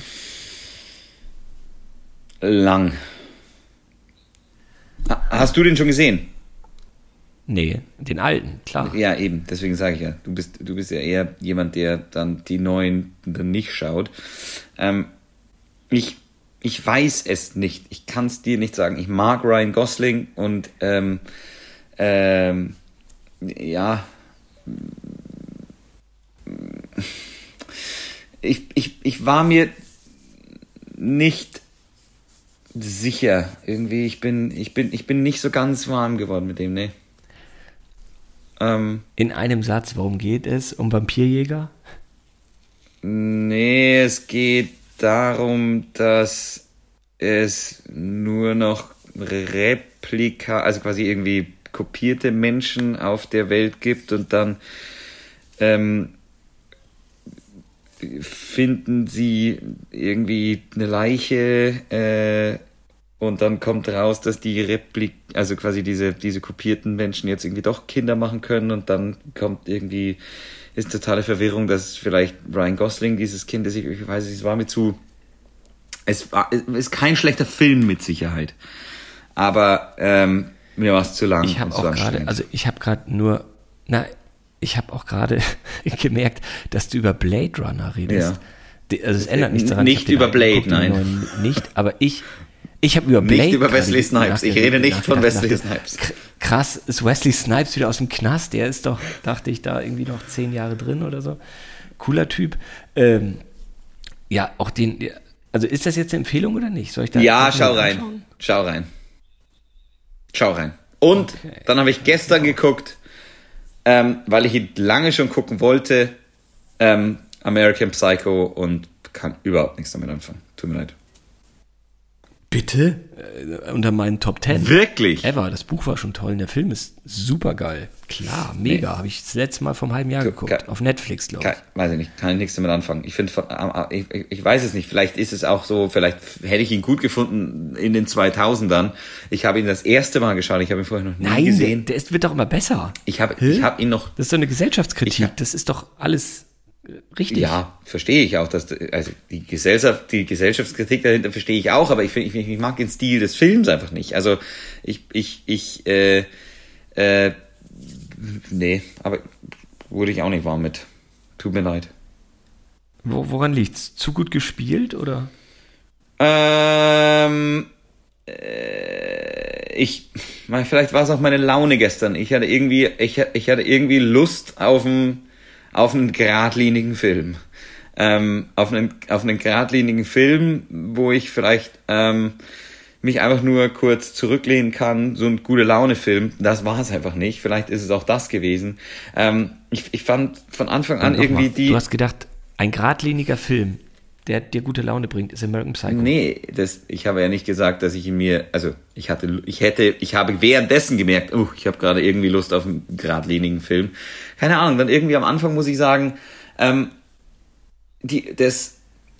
Lang. Hast du den schon gesehen? Nee, den alten, klar. Ja, eben, deswegen sage ich ja, du bist, du bist ja eher jemand, der dann die neuen dann nicht schaut. Ähm, ich, ich weiß es nicht, ich kann es dir nicht sagen. Ich mag Ryan Gosling und ähm, ähm, ja, ich, ich, ich war mir nicht sicher. Irgendwie, ich bin, ich bin, ich bin nicht so ganz warm geworden mit dem, ne? Ähm, In einem Satz, worum geht es? Um Vampirjäger? Nee, es geht darum, dass es nur noch Replika, also quasi irgendwie kopierte Menschen auf der Welt gibt und dann ähm, finden sie irgendwie eine Leiche äh, und dann kommt raus, dass die Replik, also quasi diese diese kopierten Menschen jetzt irgendwie doch Kinder machen können und dann kommt irgendwie, ist totale Verwirrung, dass vielleicht Ryan Gosling dieses Kind ist, ich, ich weiß nicht, es war mir zu, es war, es ist kein schlechter Film mit Sicherheit, aber ähm, mir war es zu lang. Ich habe auch gerade, also ich habe gerade nur, na, ich habe auch gerade gemerkt, dass du über Blade Runner redest. Ja. Also es ändert nichts daran. Nicht über Blade, geguckt, nein. Neuen, nicht, aber ich, ich habe über Blade. Nicht über Wesley Snipes. Ich rede nicht von Wesley Snipes. Krass, ist Wesley Snipes wieder aus dem Knast? Der ist doch, dachte ich, da irgendwie noch zehn Jahre drin oder so. Cooler Typ. Ähm, ja, auch den. Also ist das jetzt eine Empfehlung oder nicht? Soll ich da? Ja, schau rein. Anschauen? Schau rein. Schau rein. Und okay. Dann habe ich gestern geguckt, ähm, weil ich ihn lange schon gucken wollte, ähm, American Psycho und kann überhaupt nichts damit anfangen. Tut mir leid. Bitte? Äh, unter meinen Top Ten. Wirklich? Ever. Das Buch war schon toll und der Film ist super geil. Klar, mega. Nee. Habe ich das letzte Mal vor einem halben Jahr geguckt. Kann, auf Netflix, glaube ich. Kann, weiß ich nicht. Kann ich nichts damit anfangen. Ich finde, ich, ich weiß es nicht. Vielleicht ist es auch so, vielleicht hätte ich ihn gut gefunden in den zweitausendern. Ich habe ihn das erste Mal geschaut. Ich habe ihn vorher noch nie Nein, gesehen. Nein, der, der wird doch immer besser. Ich habe ich hab ihn noch... Das ist doch eine Gesellschaftskritik. Hab, das ist doch alles... Richtig. Ja, verstehe ich auch, dass also die Gesellschaft, die Gesellschaftskritik dahinter verstehe ich auch, aber ich finde, ich, ich mag den Stil des Films einfach nicht. Also ich, ich, ich, äh, äh, nee, aber wurde ich auch nicht warm mit. Tut mir leid. Wo, woran liegt's? Zu gut gespielt oder? Ähm, äh, ich, vielleicht war es auch meine Laune gestern. Ich hatte irgendwie, ich, ich hatte irgendwie Lust auf ein auf einen geradlinigen Film. Ähm, auf einen, auf einen geradlinigen Film, wo ich vielleicht ähm, mich einfach nur kurz zurücklehnen kann, so ein gute Laune-Film. Das war es einfach nicht. Vielleicht ist es auch das gewesen. Ähm, ich, ich fand von Anfang an irgendwie mal, die... Du hast gedacht, ein geradliniger Film, der dir gute Laune bringt, ist American Psycho. Nee, das, ich habe ja nicht gesagt, dass ich ihn mir, also ich hatte, ich hätte, ich habe währenddessen gemerkt, oh, ich habe gerade irgendwie Lust auf einen geradlinigen Film. Keine Ahnung, dann irgendwie am Anfang muss ich sagen, ähm, die, das,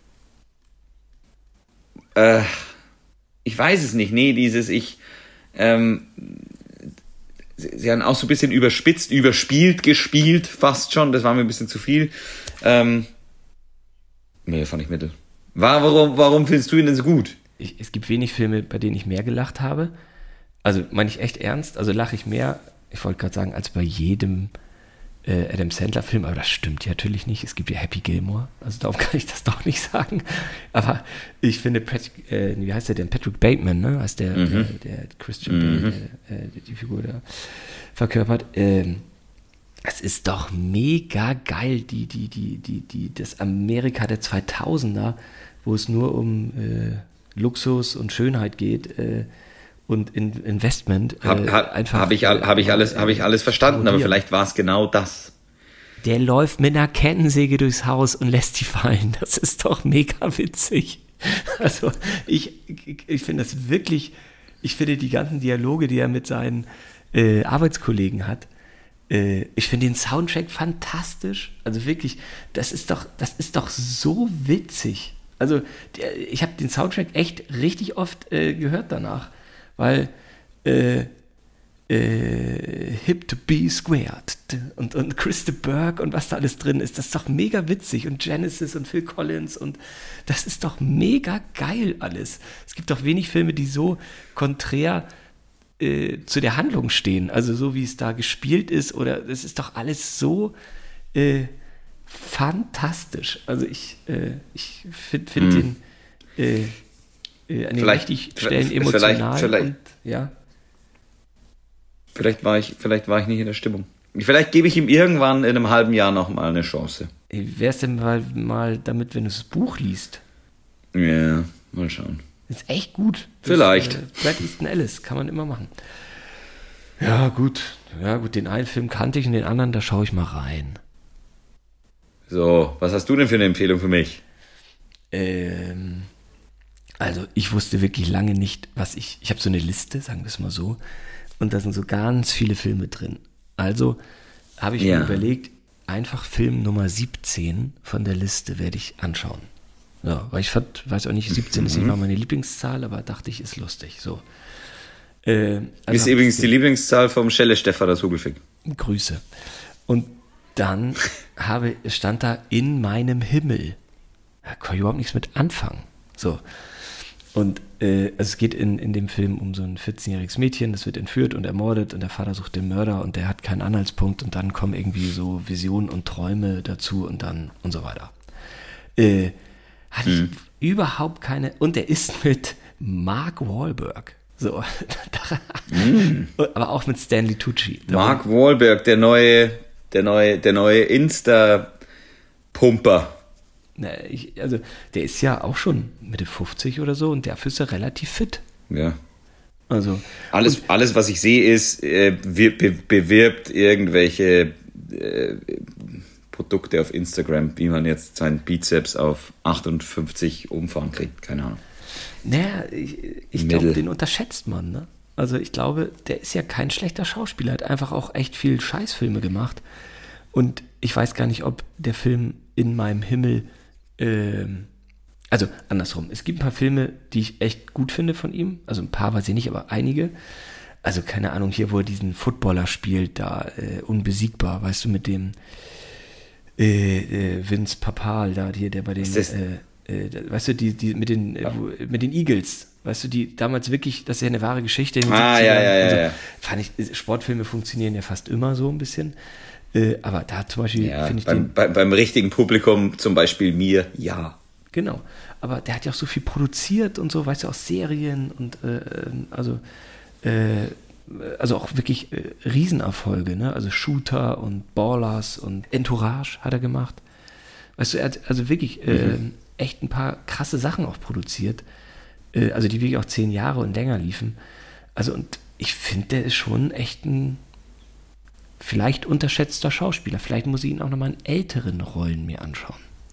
äh, ich weiß es nicht, nee, dieses, ich, ähm, sie, sie haben auch so ein bisschen überspitzt, überspielt, gespielt, fast schon, das war mir ein bisschen zu viel, ähm, nee, fand ich mittel. War, warum, warum findest du ihn denn so gut? Ich, es gibt wenig Filme, bei denen ich mehr gelacht habe. Also meine ich echt ernst. Also lache ich mehr, ich wollte gerade sagen, als bei jedem äh, Adam Sandler-Film. Aber das stimmt ja natürlich nicht. Es gibt ja Happy Gilmore. Also darum kann ich das doch nicht sagen. Aber ich finde, Patrick, äh, wie heißt der denn? Patrick Bateman, ne? Heißt der, mhm. der, der Christian mhm. Bale, der, äh, die Figur da verkörpert. Ähm, Es ist doch mega geil, die, die, die, die, die, das Amerika der zweitausender, wo es nur um äh, Luxus und Schönheit geht äh, und in, Investment. Äh, Habe hab, hab ich, hab ich, alles, hab ich alles verstanden, aber vielleicht war es genau das. Der läuft mit einer Kettensäge durchs Haus und lässt die fallen. Das ist doch mega witzig. Also ich, ich, ich finde das wirklich, ich finde die ganzen Dialoge, die er mit seinen äh, Arbeitskollegen hat, äh, ich finde den Soundtrack fantastisch. Also wirklich, das ist doch, das ist doch so witzig. Also der, ich habe den Soundtrack echt richtig oft äh, gehört danach, weil äh, äh, Hip to be Squared und, und Chris de Burgh und was da alles drin ist, das ist doch mega witzig und Genesis und Phil Collins und das ist doch mega geil alles. Es gibt doch wenig Filme, die so konträr äh, zu der Handlung stehen, also so wie es da gespielt ist oder es ist doch alles so äh, fantastisch. Also ich, äh, ich finde find hm. den äh, äh, an den vielleicht, richtigen Stellen emotional vielleicht, vielleicht, und ja. Vielleicht war ich, vielleicht war ich nicht in der Stimmung. Vielleicht gebe ich ihm irgendwann in einem halben Jahr noch mal eine Chance. Wär's denn mal, mal damit, wenn du das Buch liest? Ja, mal schauen. Ist echt gut. Das, Vielleicht. Äh, Bret Easton Ellis, kann man immer machen. Ja, gut. Ja, gut, den einen Film kannte ich und den anderen, da schaue ich mal rein. So, was hast du denn für eine Empfehlung für mich? Ähm, also, ich wusste wirklich lange nicht, was ich. Ich habe so eine Liste, sagen wir es mal so. Und da sind so ganz viele Filme drin. Also habe ich ja. mir überlegt, einfach Film Nummer siebzehn von der Liste werde ich anschauen. Ja, weil ich fand, weiß auch nicht, siebzehn mhm. ist nicht mal meine Lieblingszahl, aber dachte ich, ist lustig. So. Äh, also ist übrigens die Lieblingszahl vom Schelle Stefan das Hugelfing. Grüße. Und dann habe, stand da in meinem Himmel. Da kann ich überhaupt nichts mit anfangen. So. Und äh, also es geht in, in dem Film um so ein vierzehnjähriges Mädchen, das wird entführt und ermordet und der Vater sucht den Mörder und der hat keinen Anhaltspunkt und dann kommen irgendwie so Visionen und Träume dazu und dann und so weiter. Äh, hatte hm. ich überhaupt keine, und der ist mit Mark Wahlberg. So. hm. Aber auch mit Stanley Tucci. Mark Wahlberg, der neue, der neue, der neue Insta-Pumper. Ich, also der ist ja auch schon Mitte fünfzig oder so und dafür ist er relativ fit. Ja. Also alles, alles was ich sehe, ist, äh, be- bewirbt irgendwelche äh, Produkte auf Instagram, wie man jetzt seinen Bizeps auf achtundfünfzig Umfang kriegt. Keine Ahnung. Naja, ich, ich glaube, den unterschätzt man. Ne? Also ich glaube, der ist ja kein schlechter Schauspieler, hat einfach auch echt viel Scheißfilme gemacht. Und ich weiß gar nicht, ob der Film In meinem Himmel also andersrum, es gibt ein paar Filme, die ich echt gut finde von ihm, also ein paar weiß ich nicht, aber einige, also keine Ahnung, hier wo er diesen Footballer spielt, da äh, unbesiegbar, weißt du, mit dem äh, äh, Vince Papal, da hier, der bei den äh, äh, weißt du, die, die mit den äh, wo, mit den Eagles, weißt du, die damals wirklich, das ist ja eine wahre Geschichte in den ah, ja, ja, ja, so, ja. Fand ich, Sportfilme funktionieren ja fast immer so ein bisschen. Äh, aber da zum Beispiel ja, finde ich beim, den... Beim, beim richtigen Publikum, zum Beispiel mir, ja. Genau, aber der hat ja auch so viel produziert und so, weißt du, auch Serien und äh, also äh, also auch wirklich äh, Riesenerfolge, ne? Also Shooter und Ballers und Entourage hat er gemacht. Weißt du, er hat also wirklich äh, mhm. echt ein paar krasse Sachen auch produziert, äh, also die wirklich auch zehn Jahre und länger liefen. Also und ich finde, der ist schon echt ein vielleicht unterschätzter Schauspieler. Vielleicht muss ich ihn auch nochmal in älteren Rollen mir anschauen.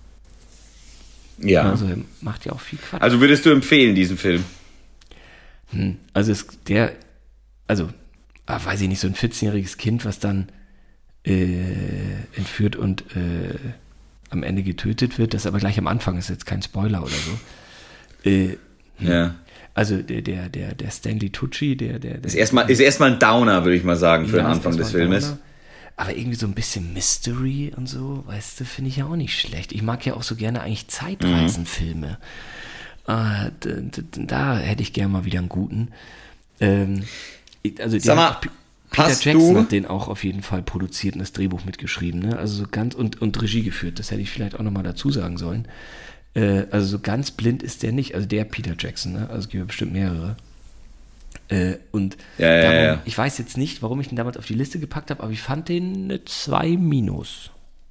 Ja. Also er macht ja auch viel Quatsch. Also würdest du empfehlen, diesen Film? Hm, also es, der, also, ah, weiß ich nicht, so ein vierzehnjähriges Kind, was dann äh, entführt und äh, am Ende getötet wird, das aber gleich am Anfang ist jetzt kein Spoiler oder so. Äh, hm. Ja. Also der, der, der, der Stanley Tucci, der, der, der ist erstmal ist erstmal ein Downer, würde ich mal sagen, für ja, den Anfang des Filmes. Downer. Aber irgendwie so ein bisschen Mystery und so, weißt du, finde ich ja auch nicht schlecht. Ich mag ja auch so gerne eigentlich Zeitreisenfilme. Mhm. Äh, da, da, da hätte ich gerne mal wieder einen guten. Ähm, also Sag mal, Peter Jackson du? hat den auch auf jeden Fall produziert und das Drehbuch mitgeschrieben, ne? Also so ganz und, und Regie geführt. Das hätte ich vielleicht auch nochmal dazu sagen sollen. Also so ganz blind ist der nicht, also der Peter Jackson, ne? Also es gibt ja bestimmt mehrere. Äh, und ja, ja, darum, ja. ich weiß jetzt nicht, warum ich den damals auf die Liste gepackt habe, aber ich fand den eine zwei minus.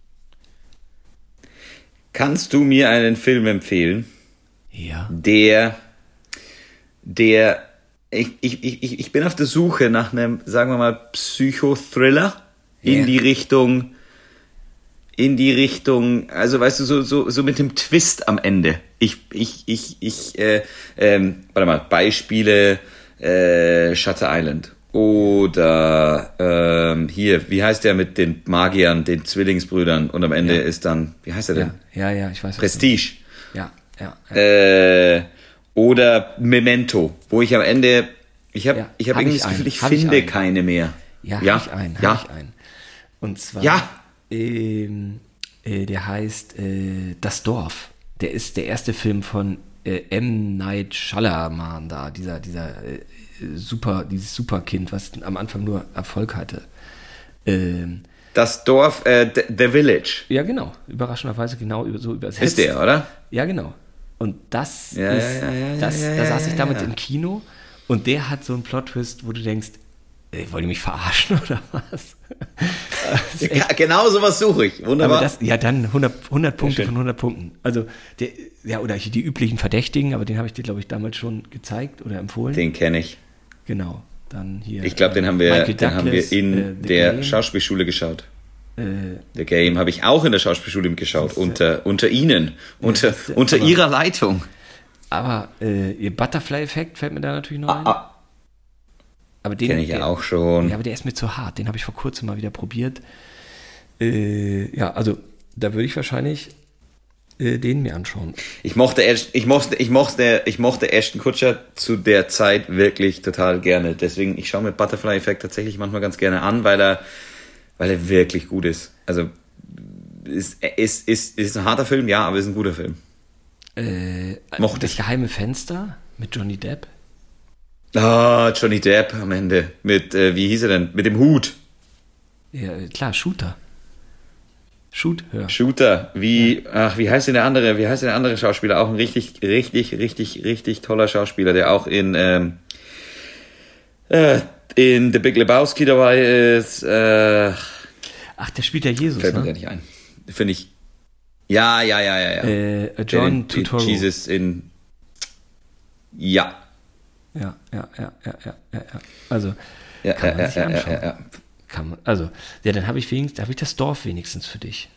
Kannst du mir einen Film empfehlen? Ja. Der, der, ich, ich, ich, ich bin auf der Suche nach einem, sagen wir mal, Psychothriller in ja. die Richtung in die Richtung, also weißt du, so, so, so mit dem Twist am Ende. Ich, ich, ich, ich, äh, ähm, warte mal, Beispiele, äh, Shutter Island. Oder ähm, hier, wie heißt der mit den Magiern, den Zwillingsbrüdern und am Ende Ja. ist dann, wie heißt er denn? Ja, ja, ja, ich weiß. was Prestige. du- Ja, ja. ja. Äh, oder Memento, wo ich am Ende, ich habe Ja, ich hab hab irgendwie ich das Gefühl, einen, ich hab ich finde einen. keine mehr. Ja, ja, hab ich einen, ja. hab ich einen. Und zwar, Ja. ähm, äh, der heißt äh, Das Dorf. Der ist der erste Film von äh, M. Night Shyamalan da, dieser, dieser äh, super, dieses Superkind, was am Anfang nur Erfolg hatte. Ähm, Das Dorf, äh, The, The Village ja, genau. Überraschenderweise genau über- so übersetzt. ist der, oder? Ja, genau. Und das Ja, ist, ja, ja, ja, das, ja, da ja, saß ich ja, damals ja. im Kino und der hat so einen Plot-Twist, wo du denkst, ey, wollt ihr mich verarschen oder was? Das ist echt- Ja, genau sowas suche ich. Wunderbar. aber das, ja, dann hundert, hundert Punkte schön. von hundert Punkten. Also, der, ja, oder hier die üblichen Verdächtigen, aber den habe ich dir, glaube ich, damals schon gezeigt oder empfohlen. Den kenne ich. Genau. Dann hier. Ich glaube, den äh, haben wir, Michael den haben wir Douglas, in äh, The der Game. Schauspielschule geschaut. Äh, The Game habe ich auch in der Schauspielschule geschaut, unter, unter Ihnen, unter, das ist- unter aber- Ihrer Leitung. aber äh, ihr Butterfly-Effekt fällt mir da natürlich noch ein. Ah, Aber den kenne ich ja der- auch schon. Ja, aber der ist mir zu hart. Den habe ich vor kurzem mal wieder probiert. Äh, ja, also da würde ich wahrscheinlich äh, den mir anschauen. Ich mochte, Ash- ich mochte, ich mochte, ich mochte Ashton Kutcher zu der Zeit wirklich total gerne. Deswegen, ich schaue mir Butterfly Effect tatsächlich manchmal ganz gerne an, weil er, weil er wirklich gut ist. Also, ist, ist, ist, ist ein harter Film, ja, aber ist ein guter Film. Äh, Mochte das ich. geheime Fenster mit Johnny Depp. Ah, Johnny Depp am Ende. Mit, äh, wie hieß er denn? Mit dem Hut. Ja, klar, Shooter. Shoot, hör. Shooter. Wie, ach, wie heißt denn der andere? Wie heißt denn der andere Schauspieler? Auch ein richtig, richtig, richtig, richtig toller Schauspieler, der auch in, ähm, äh, in The Big Lebowski dabei ist. Äh, Ach, der spielt ja Jesus, fällt mir ne? der nicht ein. Finde ich. Ja, ja, ja, ja, ja. Äh, Der John in- in Turturro. Jesus in. Ja. Ja, ja, ja, ja, ja, ja, ja. Also, Ja, kann ja, man sich ja, ja, anschauen. ja, ja. Kann man, also, ja, dann habe ich wenigstens, habe ich das Dorf wenigstens für dich.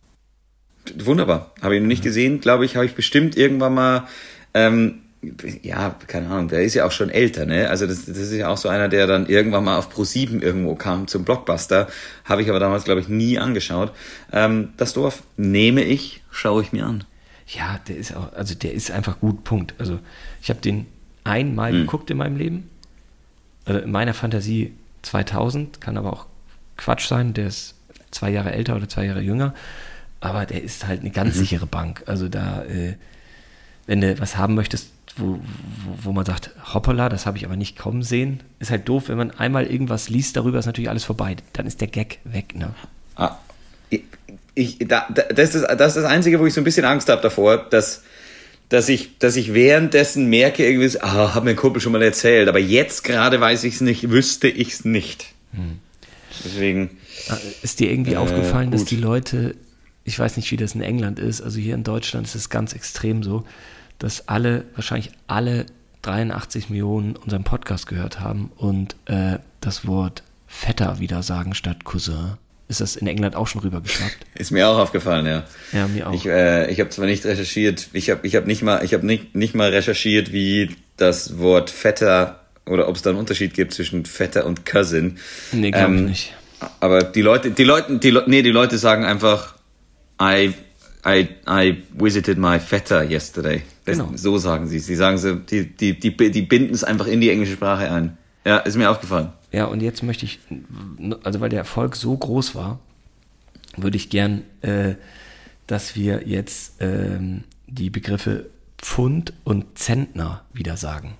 Wunderbar. Habe ich noch nicht gesehen, glaube ich, habe ich bestimmt irgendwann mal, ähm, ja, keine Ahnung, der ist ja auch schon älter, ne? Also das, das ist ja auch so einer, der dann irgendwann mal auf Pro sieben irgendwo kam zum Blockbuster. Habe ich aber damals, glaube ich, nie angeschaut. Ähm, das Dorf nehme ich, schaue ich mir an. Ja, der ist auch, also der ist einfach gut, Punkt. Also, ich habe den einmal Hm. geguckt in meinem Leben. Also in meiner Fantasie zweitausend, kann aber auch Quatsch sein, der ist zwei Jahre älter oder zwei Jahre jünger, aber der ist halt eine ganz Mhm. sichere Bank. Also da, äh, wenn du was haben möchtest, wo, wo, wo man sagt, hoppala, das habe ich aber nicht kommen sehen, ist halt doof, wenn man einmal irgendwas liest darüber, ist natürlich alles vorbei. Dann ist der Gag weg, ne? Ah, ich, ich, da, da, das, ist, das ist das Einzige, wo ich so ein bisschen Angst habe davor, dass, dass, ich, dass ich währenddessen merke, irgendwie, so, ah, hat mir ein Kumpel schon mal erzählt, aber jetzt gerade weiß ich es nicht, wüsste ich es nicht. Hm. Deswegen, Ist dir irgendwie Äh, aufgefallen, dass gut. die Leute, ich weiß nicht, wie das in England ist, also hier in Deutschland ist es ganz extrem so, dass alle, wahrscheinlich alle dreiundachtzig Millionen unseren Podcast gehört haben und äh, das Wort Vetter wieder sagen statt Cousin. Ist das in England auch schon rübergeschnappt? ist mir auch aufgefallen, ja. Ja, mir auch. Ich, äh, ich habe zwar nicht recherchiert, ich habe ich hab nicht mal, ich habe nicht, nicht mal recherchiert, wie das Wort Vetter oder ob es da einen Unterschied gibt zwischen Vetter und Cousin. nee, glaube ich ähm, nicht. Aber die Leute, die Leute, die Le- nee, die Leute sagen einfach, I, I, I visited my Vetter yesterday. Das, Genau. So sagen sie. Sie sagen so, die, die, die, die binden es einfach in die englische Sprache ein. Ja, ist mir aufgefallen. Ja, und jetzt möchte ich, also weil der Erfolg so groß war, würde ich gern, äh, dass wir jetzt ähm, die Begriffe Pfund und Zentner wieder sagen.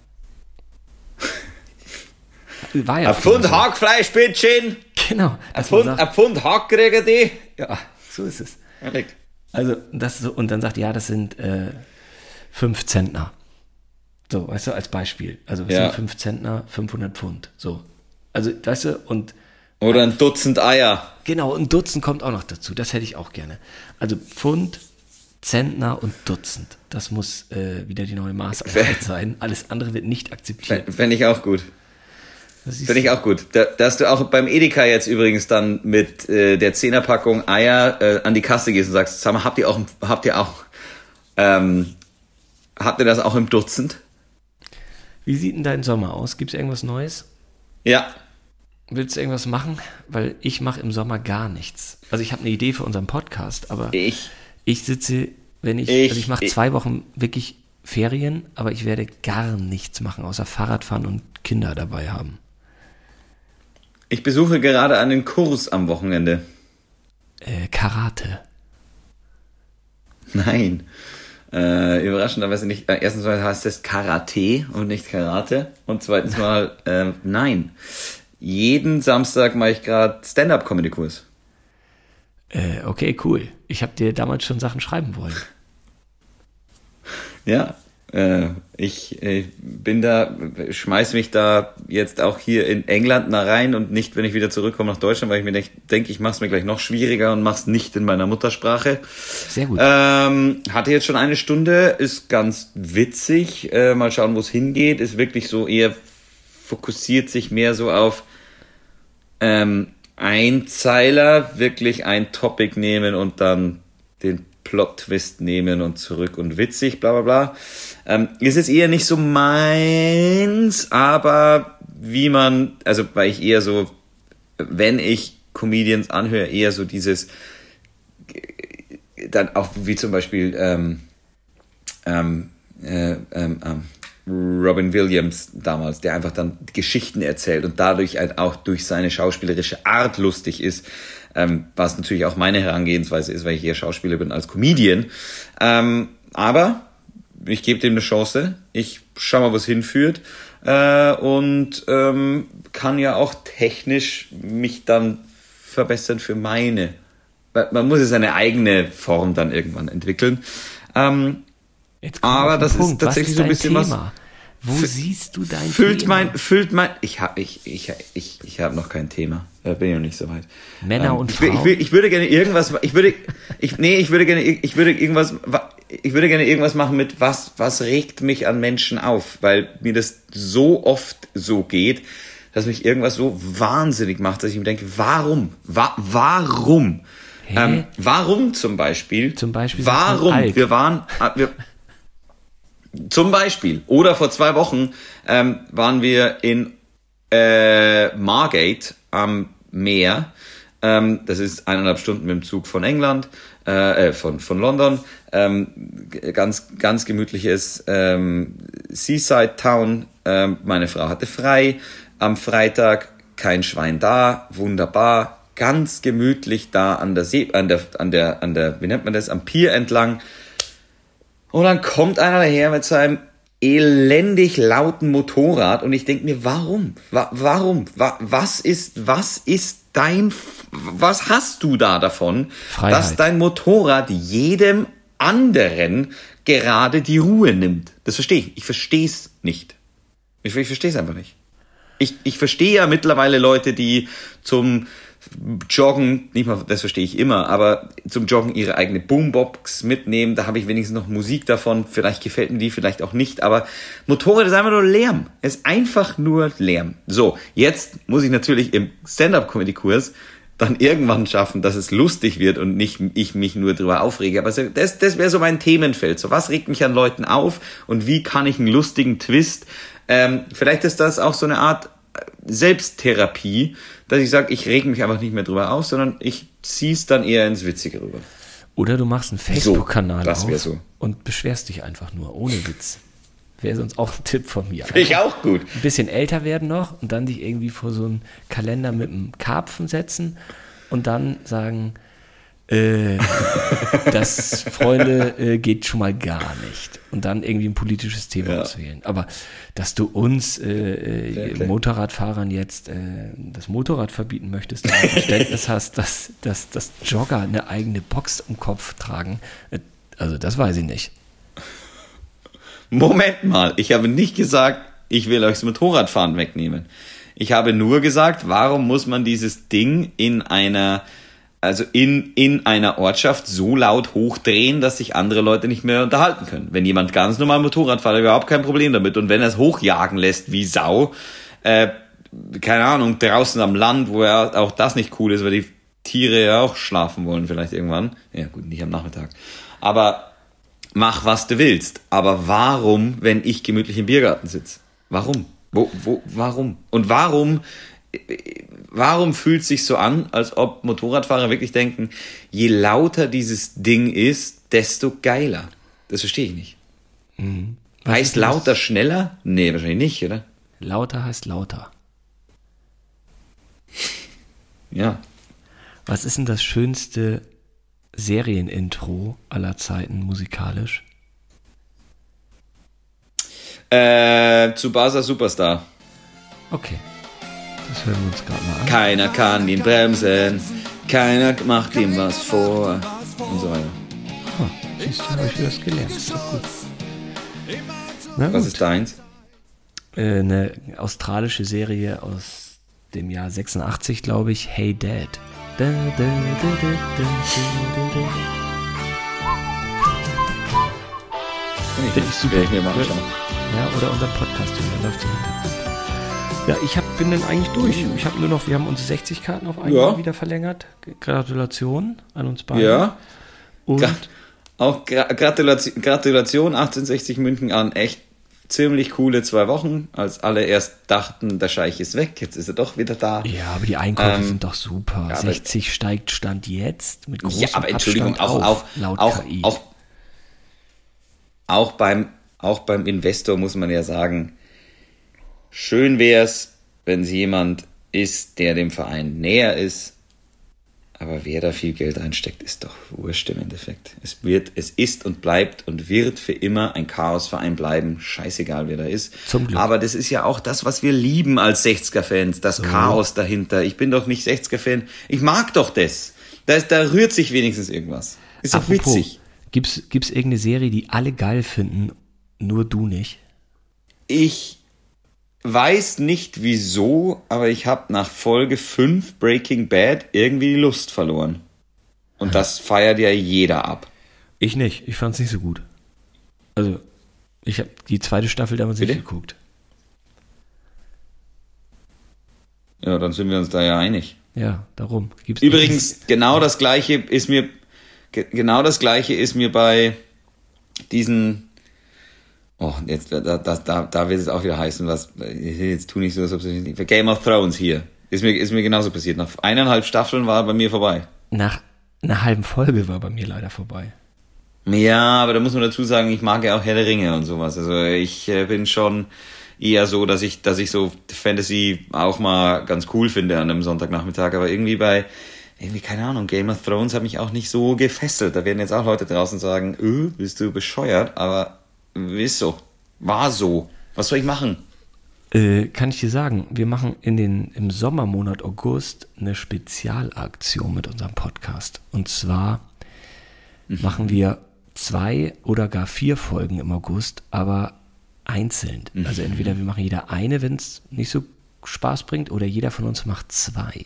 War ja Ein früher Pfund so. Hackfleisch, bitteschön. Genau. Ein dass man Pfund, sagt, ein Pfund Hack kriegen die. ja, so ist es. Ehrlich. Also, das so, und dann sagt, ja, das sind äh, fünf Zentner. So, weißt du, als Beispiel. Also, was Ja. sind fünf Zentner? fünfhundert Pfund. So. Also, weißt du, und Oder ein Dutzend Eier. genau, ein Dutzend kommt auch noch dazu. Das hätte ich auch gerne. Also, Pfund, Zentner und Dutzend. Das muss äh, wieder die neue Maßeinheit sein. Alles andere wird nicht akzeptiert. Fände ich auch gut. Finde ich auch gut. Da, dass du auch beim Edeka jetzt übrigens dann mit äh, der Zehnerpackung Eier äh, an die Kasse gehst und sagst, sag mal, habt ihr auch, habt ihr auch, ähm, habt ihr das auch im Dutzend? Wie sieht denn dein Sommer aus? Gibt es irgendwas Neues? Ja. Willst du irgendwas machen? Weil ich mache im Sommer gar nichts. Also ich habe eine Idee für unseren Podcast, aber ich, ich sitze, wenn ich, ich also ich mache zwei Wochen wirklich Ferien, aber ich werde gar nichts machen, außer Fahrradfahren und Kinder dabei haben. Ich besuche gerade einen Kurs am Wochenende. Äh, Karate. Nein. Äh, überraschenderweise nicht. Äh, erstens mal heißt es Karate und nicht Karate. Und zweitens mal, äh, nein. Jeden Samstag mache ich gerade Stand-Up-Comedy-Kurs. Äh, okay, cool. Ich habe dir damals schon Sachen schreiben wollen. Ja, äh, ich äh, bin da, schmeiß mich da jetzt auch hier in England nach rein und nicht, wenn ich wieder zurückkomme nach Deutschland, weil ich mir denke, ich mache es mir gleich noch schwieriger und mache es nicht in meiner Muttersprache. Sehr gut. Ähm, hatte jetzt schon eine Stunde, ist ganz witzig. Äh, mal schauen, wo es hingeht. Ist wirklich so eher, fokussiert sich mehr so auf ähm, Einzeiler, wirklich ein Topic nehmen und dann den Plot-Twist nehmen und zurück und witzig, bla bla bla. Ähm, ist jetzt eher nicht so meins, aber wie man, also weil ich eher so, wenn ich Comedians anhöre, eher so dieses, dann auch wie zum Beispiel ähm, ähm, äh, ähm, ähm, Robin Williams damals, der einfach dann Geschichten erzählt und dadurch halt auch durch seine schauspielerische Art lustig ist, ähm, was natürlich auch meine Herangehensweise ist, weil ich eher Schauspieler bin als Comedian. Ähm, aber ich gebe dem eine Chance, ich schau mal, wo es hinführt äh, und ähm, kann ja auch technisch mich dann verbessern für meine. Man muss ja seine eigene Form dann irgendwann entwickeln. Ähm, aber das Punkt. Ist tatsächlich so ein bisschen Thema? Was. Wo f- siehst du dein füllt Thema? Mein, füllt mein, ich habe ich, ich, ich, ich hab noch kein Thema. Da bin ich noch nicht so weit. Männer ähm, und ich, Frauen. Ich, ich, ich würde gerne irgendwas, ich würde, ich, nee, ich würde gerne, ich würde irgendwas, ich würde gerne irgendwas machen mit was, was regt mich an Menschen auf, weil mir das so oft so geht, dass mich irgendwas so wahnsinnig macht, dass ich mir denke, warum, Wa- warum? Ähm, warum zum Beispiel? Zum Beispiel. Warum? Wir waren, wir, zum Beispiel. Oder vor zwei Wochen ähm, waren wir in äh, Margate am Meer. Ähm, das ist eineinhalb Stunden mit dem Zug von England, äh, äh, von von London. Ähm, ganz ganz gemütliches ähm, Seaside Town. Ähm, meine Frau hatte frei am Freitag. Kein Schwein da. Wunderbar. Ganz gemütlich da an der See, an der, an der, an der, wie nennt man das, am Pier entlang. Und dann kommt einer daher mit seinem elendig lauten Motorrad und ich denke mir, warum? Wa- warum? Wa- was ist, was ist dein, was hast du da davon, Freiheit. Dass dein Motorrad jedem anderen gerade die Ruhe nimmt? Das verstehe ich. Ich verstehe es nicht. Ich, ich verstehe es einfach nicht. Ich, ich verstehe ja mittlerweile Leute, die zum Joggen, nicht mal, das verstehe ich immer, aber zum Joggen ihre eigene Boombox mitnehmen, da habe ich wenigstens noch Musik davon, vielleicht gefällt mir die, vielleicht auch nicht, aber Motorrad ist einfach nur Lärm, es ist einfach nur Lärm. So, jetzt muss ich natürlich im Stand-Up-Comedy-Kurs dann irgendwann schaffen, dass es lustig wird und nicht ich mich nur drüber aufrege, aber das, das wäre so mein Themenfeld, so was regt mich an Leuten auf und wie kann ich einen lustigen Twist, ähm, vielleicht ist das auch so eine Art Selbsttherapie, dass ich sage, ich reg mich einfach nicht mehr drüber auf, sondern ich zieh's dann eher ins Witzige rüber. Oder du machst einen Facebook-Kanal so, das wär auf so. und beschwerst dich einfach nur, ohne Witz. Wäre sonst auch ein Tipp von mir. Finde ich auch gut. Ein bisschen älter werden noch und dann dich irgendwie vor so einen Kalender mit einem Karpfen setzen und dann sagen, äh, das, Freunde, äh, geht schon mal gar nicht. Und dann irgendwie ein politisches Thema Ja. auswählen. Aber dass du uns äh, äh, Motorradfahrern jetzt äh, das Motorrad verbieten möchtest, und ein Verständnis hast, dass, dass, dass Jogger eine eigene Box im Kopf tragen, äh, also das weiß ich nicht. Moment mal, ich habe nicht gesagt, ich will euch das Motorradfahren wegnehmen. Ich habe nur gesagt, warum muss man dieses Ding in einer also in, in einer Ortschaft so laut hochdrehen, dass sich andere Leute nicht mehr unterhalten können. Wenn jemand ganz normal Motorrad fährt, hat er überhaupt kein Problem damit. Und wenn er es hochjagen lässt wie Sau, äh, keine Ahnung, draußen am Land, wo ja auch das nicht cool ist, weil die Tiere ja auch schlafen wollen vielleicht irgendwann. Ja gut, nicht am Nachmittag. Aber mach, was du willst. Aber warum, wenn ich gemütlich im Biergarten sitze? Warum? Wo, wo, warum? Und warum, warum fühlt es sich so an, als ob Motorradfahrer wirklich denken, je lauter dieses Ding ist, desto geiler? Das verstehe ich nicht. Mhm. Heißt lauter schneller? Nee, wahrscheinlich nicht, oder? Lauter heißt lauter. Ja. Was ist denn das schönste Serienintro aller Zeiten musikalisch? Äh, Tsubasa Superstar. Okay, das hören wir uns gerade mal an. Keiner kann ihn bremsen, keiner macht ihm was vor und so weiter. Oh, siehst du, habe ich wieder was gelernt. Ist doch gut. Na Was gut. ist deins? Äh, eine australische Serie aus dem Jahr sechsundachtzig, glaube ich. Hey Dad. Da, da, da, da, da, da, da. Finde ich super. Will ich mir mal anschauen. Ja, oder unser Podcast, der läuft so im Hintergrund. Ja, ich hab, bin dann eigentlich durch. Ich habe nur noch, wir haben unsere sechzig Karten auf einmal Ja. wieder verlängert. Gratulation an uns beide. Ja. Und Gra- Auch Gra- Gratulation, Gratulation achtzehnhundertsechzig München an. Echt ziemlich coole zwei Wochen, als alle erst dachten, der Scheich ist weg. Jetzt ist er doch wieder da. ja, aber die Einkäufe Ähm, sind doch super. ja, aber- sechzig steigt Stand jetzt mit großem Ja, aber Entschuldigung, Abstand auch, auf, auch, laut auch, K I. auch, auch, beim, auch beim Investor muss man ja sagen, schön wäre es, wenn es jemand ist, der dem Verein näher ist, aber wer da viel Geld reinsteckt, ist doch wurscht im Endeffekt. Es wird, es ist und bleibt und wird für immer ein Chaosverein bleiben, scheißegal wer da ist. Zum Glück. Aber das ist ja auch das, was wir lieben als sechziger-Fans, das Chaos dahinter. Ich bin doch nicht sechziger-Fan, ich mag doch das. Da, ist, da rührt sich wenigstens irgendwas. Ist doch Apropos, witzig. Gibt's, gibt's irgendeine Serie, die alle geil finden, nur du nicht? Ich weiß nicht wieso, aber ich habe nach Folge fünf Breaking Bad irgendwie die Lust verloren. Und das feiert ja jeder ab. Ich nicht. Ich fand's nicht so gut. Also, ich habe die zweite Staffel damals Bitte? nicht geguckt. Ja, dann sind wir uns da ja einig. Ja, darum. Gibt's Übrigens, genau das Gleiche ist mir, ge- genau das Gleiche ist mir bei diesen, oh, jetzt, da, da, da, da wird es auch wieder heißen, was, jetzt tu nicht so, als ob es nicht, für Game of Thrones hier. Ist mir, ist mir genauso passiert. Nach eineinhalb Staffeln war bei mir vorbei. Nach einer halben Folge war bei mir leider vorbei. Ja, aber da muss man dazu sagen, ich mag ja auch Herr der Ringe und sowas. Also ich äh, bin schon eher so, dass ich, dass ich so Fantasy auch mal ganz cool finde an einem Sonntagnachmittag. Aber irgendwie bei, irgendwie, keine Ahnung, Game of Thrones hat mich auch nicht so gefesselt. Da werden jetzt auch Leute draußen sagen, öh, bist du bescheuert? Aber ist so. War so. Was soll ich machen? Äh, kann ich dir sagen, wir machen in den, im Sommermonat August eine Spezialaktion mit unserem Podcast. Und zwar mhm. machen wir zwei oder gar vier Folgen im August, aber einzeln. Mhm. Also entweder wir machen jeder eine, wenn es nicht so Spaß bringt, oder jeder von uns macht zwei.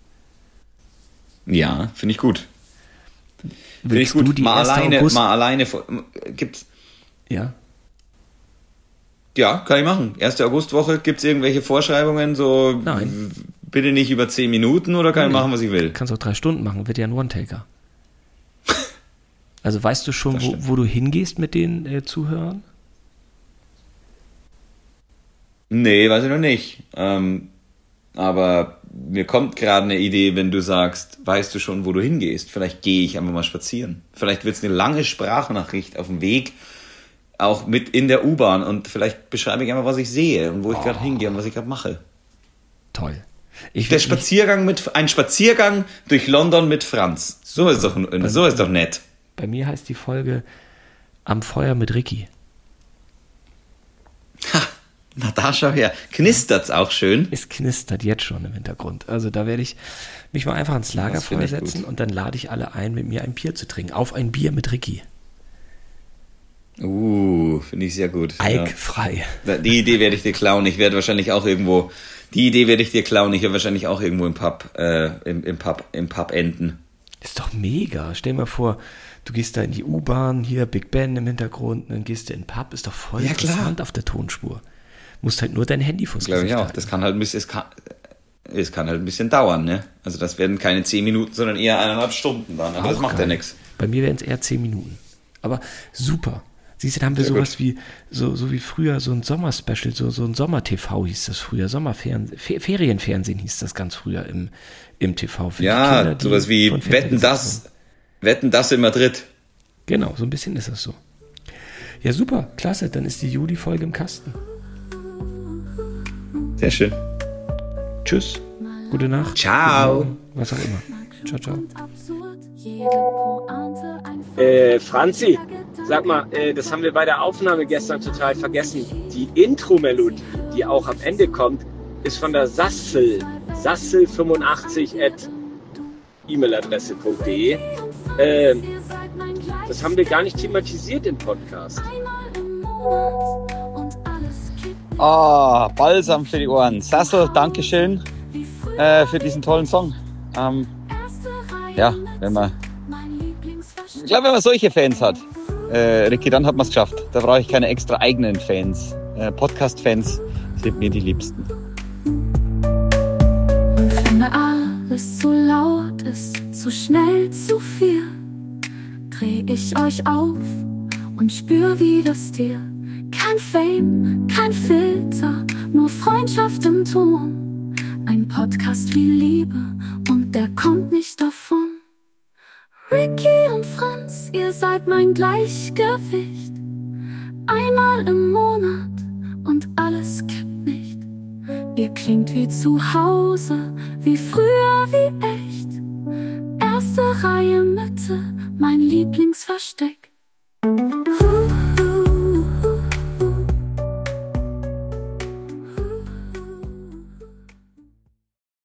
Ja, finde ich gut. Finde ich Willst gut. du die mal erste alleine, August? mal alleine, gibt's, Ja. ja, kann ich machen. Erste Augustwoche, gibt's irgendwelche Vorschreibungen, so, Nein. bitte nicht über zehn Minuten oder kann ich Nee. machen, was ich will? Du kannst auch drei Stunden machen, wird ja ein One-Taker. Also weißt du schon, Das wo, stimmt. wo du hingehst mit den äh, Zuhörern? Nee, weiß ich noch nicht. Ähm, aber mir kommt gerade eine Idee, wenn du sagst, weißt du schon, wo du hingehst? Vielleicht gehe ich einfach mal spazieren. Vielleicht wird's eine lange Sprachnachricht auf dem Weg, auch mit in der U-Bahn, und vielleicht beschreibe ich einfach, was ich sehe und wo ich gerade hingehe und was ich gerade mache. Toll. Ich Der würd mich- Spaziergang mit, ein Spaziergang durch London mit Franz. So ist doch, so ist doch nett. Bei mir heißt die Folge Am Feuer mit Ricky. Ha, na da schau her. Knistert's auch schön. Es knistert jetzt schon im Hintergrund. Also da werde ich mich mal einfach ans Lagerfeuer finde ich setzen gut. und dann lade ich alle ein, mit mir ein Bier zu trinken. Auf ein Bier mit Ricky. Uh, finde ich sehr gut. Ja. Alkfrei. Die Idee werde ich dir klauen. Ich werde wahrscheinlich auch irgendwo, die Idee werde ich dir klauen. Ich werde wahrscheinlich auch irgendwo im Pub, äh, im, im Pub, im Pub enden. Ist doch mega. Stell dir mal vor, du gehst da in die U-Bahn, hier Big Ben im Hintergrund, und dann gehst du in den Pub. Ist doch voll Ja, klar. interessant auf der Tonspur. Musst halt nur dein Handy vors Glaube ich Gesicht auch. halten. Das kann halt ein bisschen, es kann, es kann halt ein bisschen dauern, ne? Also das werden keine zehn Minuten, sondern eher eineinhalb Stunden dann. Aber Auch das macht geil. ja nichts. Bei mir wären es eher zehn Minuten. Aber super. Siehst du, da haben wir Sehr sowas gut. wie, so, so wie früher, so ein Sommerspecial, so, so ein Sommer-T V hieß das früher, Sommerfernsehen, Fe- Ferienfernsehen hieß das ganz früher im, im T V. Für die Ja, Kinder, die sowas wie von Fernsehen Wetten das, gesessen Wetten das in Madrid. haben. Genau, so ein bisschen ist das so. Ja, super, klasse, dann ist die Juli-Folge im Kasten. Sehr schön. Tschüss, gute Nacht. Ciao. guten Morgen, was auch immer. Ciao, ciao. Äh, Franzi, sag mal, äh, das haben wir bei der Aufnahme gestern total vergessen. Die Intro-Melodie, die auch am Ende kommt, ist von der Sassel. Sassel fünfundachtzig at e-mailadresse punkt de. Äh, das haben wir gar nicht thematisiert im Podcast. Ah, Balsam für die Ohren. Sassel, Dankeschön äh, für diesen tollen Song. Ähm, ja, wenn man, ich glaube, wenn man solche Fans hat, äh, Ricky, dann hat man es geschafft. Da brauche ich keine extra eigenen Fans. Äh, Podcast-Fans sind mir die Liebsten. Wenn alles zu laut ist, zu schnell, zu viel, dreh ich euch auf und spür, wie das dir. Kein Fame, kein Filter, nur Freundschaft im Ton. Ein Podcast wie Liebe und der kommt nicht davon. Ricky und Franz, ihr seid mein Gleichgewicht. Einmal im Monat und alles kippt nicht. Ihr klingt wie zu Hause, wie früher, wie echt. Erste Reihe Mitte, mein Lieblingsversteck.